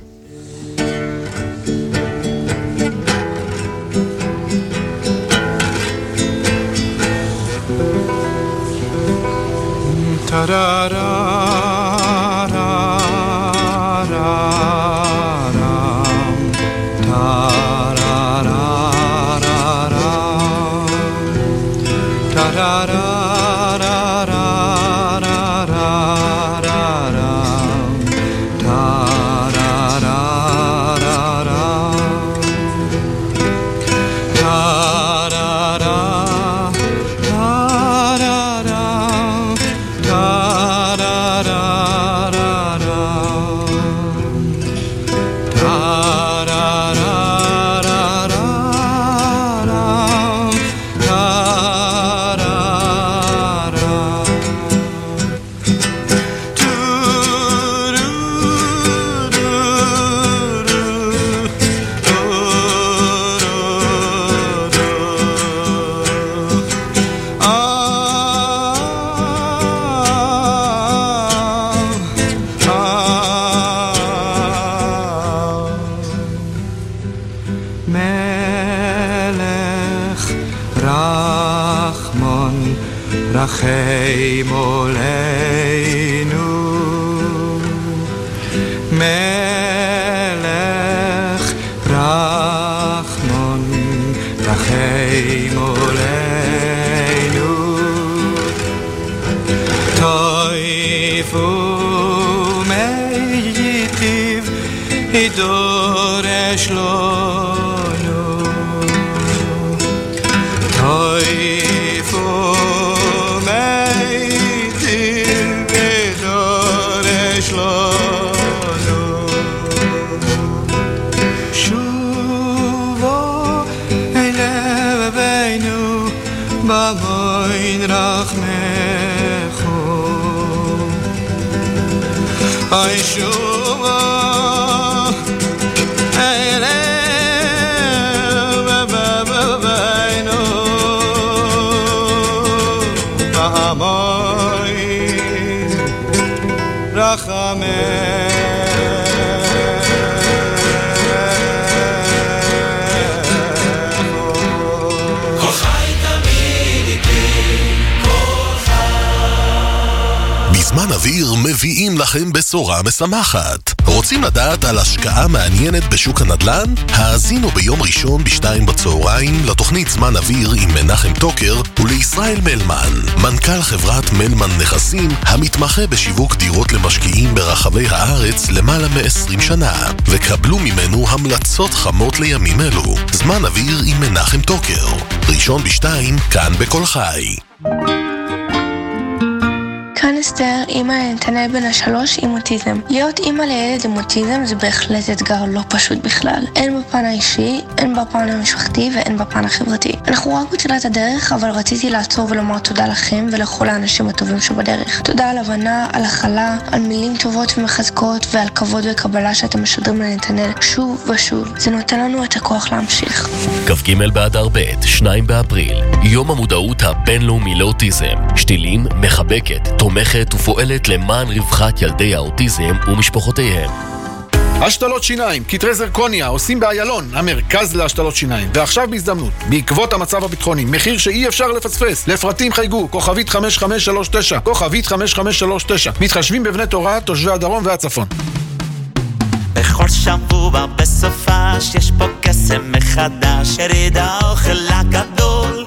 רחם עלינו, מלך רחמן, רחם עלינו. טוב ומיטיב ידורש לנו, טוב בבוין רחמךו, אי שובו אליו בביינו, בבוין רחמךו. זמן אוויר מביאים לכם בשורה משמחת. רוצים לדעת על השקעה מעניינת בשוק הנדל"ן? האזינו ביום ראשון ב-14:00 לתוכנית זמן אוויר עם מנחם טוקר ולישראל מלמן, מנכ"ל חברת מלמן נכסים המתמחה בשיווק דירות למשקיעים ברחבי הארץ למעלה מ-20 שנה, וקבלו ממנו המלצות חמות לימים אלו. זמן אוויר עם מנחם טוקר, ראשון ב-14:00 כאן בכל חי. כאן אסתר, אימא לנתנאל בן 3 עם אוטיזם. להיות אימא לילד עם אוטיזם זה בהחלט אתגר לא פשוט בכלל. אין בפן האישי, אין בפן המשפחתי ואין בפן החברתי. אנחנו רק בתחילת הדרך, אבל רציתי לעצור ולומר תודה לכם ולכל האנשים הטובים שבדרך. תודה על הבנה, על הכלה, על מילים טובות ומחזקות ועל כבוד וקבלה שאתם משדרים לנתנאל שוב ושוב. זה נותן לנו את הכוח להמשיך. כ"ג באדר ב' 2 באפריל, יום המודעות הבינלאומי לאוטיזם. שתילים, מחבקת, תומכת ופועלת למען רווחת ילדי האוטיזם ומשפחותיהם. השתלות שיניים, קטרי זרקוניה, עושים באיילון, המרכז להשתלות שיניים. ועכשיו בהזדמנות, בעקבות המצב הביטחוני, מחיר שאי אפשר לפספס. לפרטים חייגו, כוכבית 5539, כוכבית 5539. מתחשבים בבני תורה, תושבי הדרום והצפון. בכל שבוע בסופש יש פה קסם מחדש, יריד האוכל הגדול, כל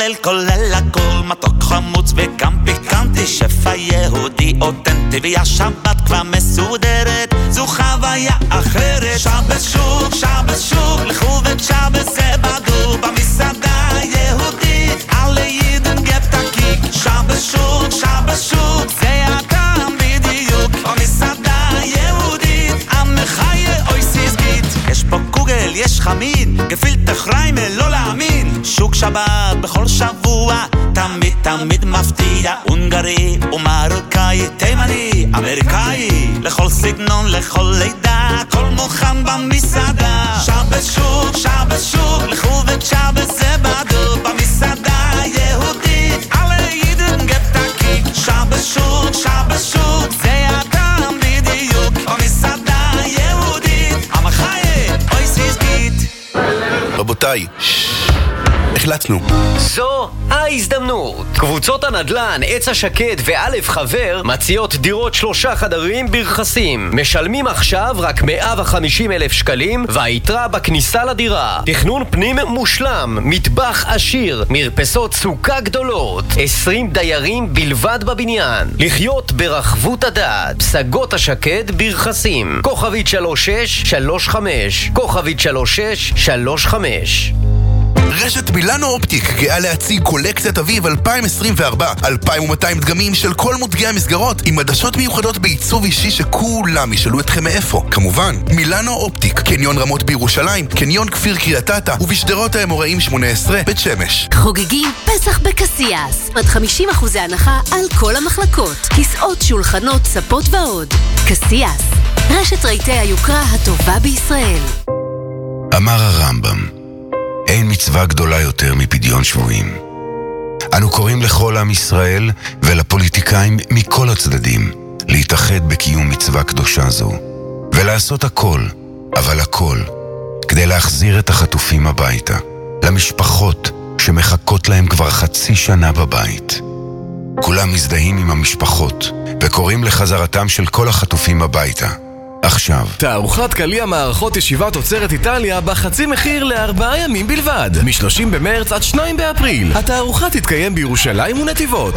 כולל הכל מתוק חמוץ וגם פיקנטי שפע יהודי אותנטי והשבת כבר מסודרת זו חוויה אחרת שבס שוק לכו ושבס זה בדור במסעדה יהודית על יידן גפתקיק שבס שוק זה הטעם בדיוק במסעדה יהודית המחיה אוי סיסגית יש פה גוגל יש חמין גפילטה חריימה לא להאמין שוק שבת בכל שבוע תמיד מפתיע הונגרי ומרוקאי תימני אמריקאי לכל סגנון לכל לידה הכל מוכן במסעדה שבס שוק לכו ושבס זה בדוק במסעדה יהודית על יידן גפתקיק שבס שוק זה הטעם בדיוק במסעדה יהודית המחיה אוי סיסגית רבותיי החלטנו. זו ההזדמנות. קבוצות הנדל"ן, עץ השקט ואלף חבר מציעות דירות 3 חדרים ברכסים. משלמים עכשיו רק 150,000 שקלים והיתרה בכניסה לדירה. תכנון פנים מושלם, מטבח עשיר, מרפסות סוכה גדולות, 20 דיירים בלבד בבניין. לחיות ברחבות הדעת. פסגות השקט ברכסים. כוכבית 3635 כוכבית 3635 רשת מילאנו אופטיק גאה להציג קולקציית אביב 2024 2,200 דגמים של כל מותגי המסגרות עם עדשות מיוחדות בעיצוב אישי שכולם ישאלו אתכם מאיפה. כמובן, מילאנו אופטיק, קניון רמות בירושלים, קניון כפיר קריית אתא ובשדרות האמוראים 18 בית שמש. חוגגים פסח בקסיאס עד 50% הנחה על כל המחלקות, כיסאות, שולחנות, ספות ועוד. קסיאס, רשת רהיטי היוקרה הטובה בישראל. אמר הרמב"ם, אין מצווה גדולה יותר מפדיון שבויים. אנו קוראים לכל עם ישראל ולפוליטיקאים מכל הצדדים להתאחד בקיום מצווה קדושה זו ולעשות הכל, אבל הכל, כדי להחזיר את החטופים הביתה, למשפחות שמחכות להם כבר 0.5 שנה בבית. כולם מזדהים עם המשפחות וקוראים לחזרתם של כל החטופים הביתה. עכשיו. תערוכת קליע מערכות ישיבת אוצרת איטליה בחצי מחיר ל4 ימים בלבד. מ-30 במרץ עד 2 באפריל. התערוכה תתקיים בירושלים ונתיבות.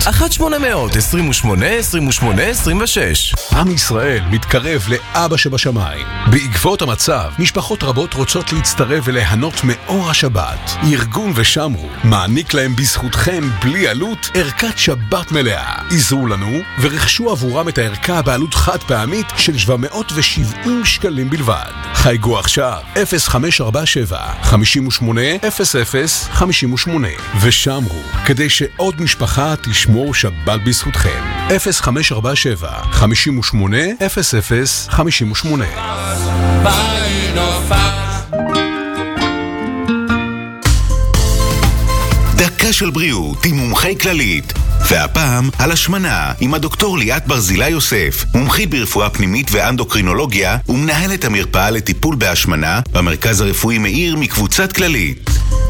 1-800-28-28-26. עם ישראל מתקרב לאבא שבשמיים. בעקבות המצב, משפחות רבות רוצות להצטרף וליהנות מאור השבת. ארגון ושמרו מעניק להם בזכותכם בלי עלות ערכת שבת מלאה. עזרו לנו ורכשו עבורם את הערכה בעלות חד פעמית של 770 שקלים בלבד. חייגו עכשיו 0547 58 0058 ושמרו כדי שעוד משפחה תשמור שבת בזכותכם. 0547 58 0058. דקה של בריאות עם מומחי כללית, והפעם על השמנה עם הדוקטור ליאת ברזילי יוסף, מומחית ברפואה פנימית ואנדוקרינולוגיה ומנהלת המרפאה לטיפול בהשמנה במרכז הרפואי מאיר מקבוצת כללית.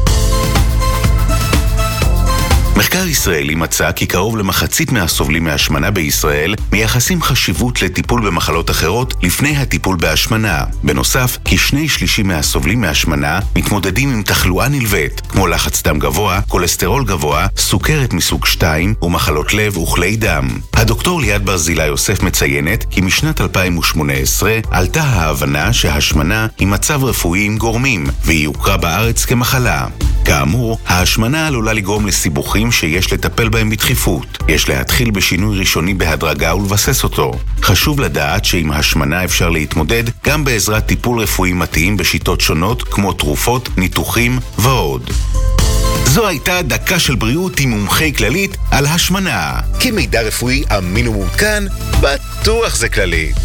מחקר ישראלי מצא כי קרוב למחצית מהסובלים מהשמנה בישראל מייחסים חשיבות לטיפול במחלות אחרות לפני הטיפול בהשמנה. בנוסף, כ2/3 מהסובלים מהשמנה מתמודדים עם תחלואה נלווית, כמו לחץ דם גבוה, כולסטרול גבוה, סוכרת מסוג 2 ומחלות לב וכלי דם. הדוקטור ליאת ברזילי יוסף מציינת כי משנת 2018 עלתה ההבנה שהשמנה היא מצב רפואי עם גורמים, והיא הוכרה בארץ כמחלה. כאמור, ההשמנה עלולה לגרום לסיבוכים שיש לטפל בהם בדחיפות. יש להתחיל בשינוי ראשוני בהדרגה ולבסס אותו. חשוב לדעת שעם השמנה אפשר להתמודד גם בעזרת טיפול רפואי מתאים בשיטות שונות כמו תרופות, ניתוחים ועוד. זו הייתה דקה של בריאות עם מומחי כללית על השמנה. כמידע רפואי אמין ומעודכן, בטוח זה כללית.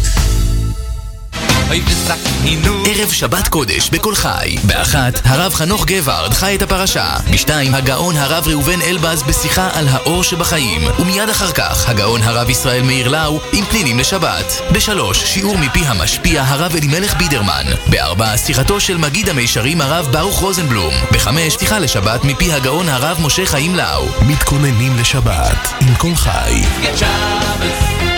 ערב שבת קודש בכל חי. ב1 הרב חנוך גברד חי את הפרשה. ב2 הגאון הרב ראובן אלבז בשיחה על האור שבחיים. ומיד אחר כך הגאון הרב ישראל מאיר לאו עם פנינים לשבת. ב3 שיעור מפי המשפיע הרב אלימלך בידרמן. ב4 שיחתו של מגיד המישרים הרב ברוך רוזנבלום. ב5 שיחה לשבת מפי הגאון הרב משה חיים לאו. מתכוננים לשבת עם כל חי. Get Shabbos.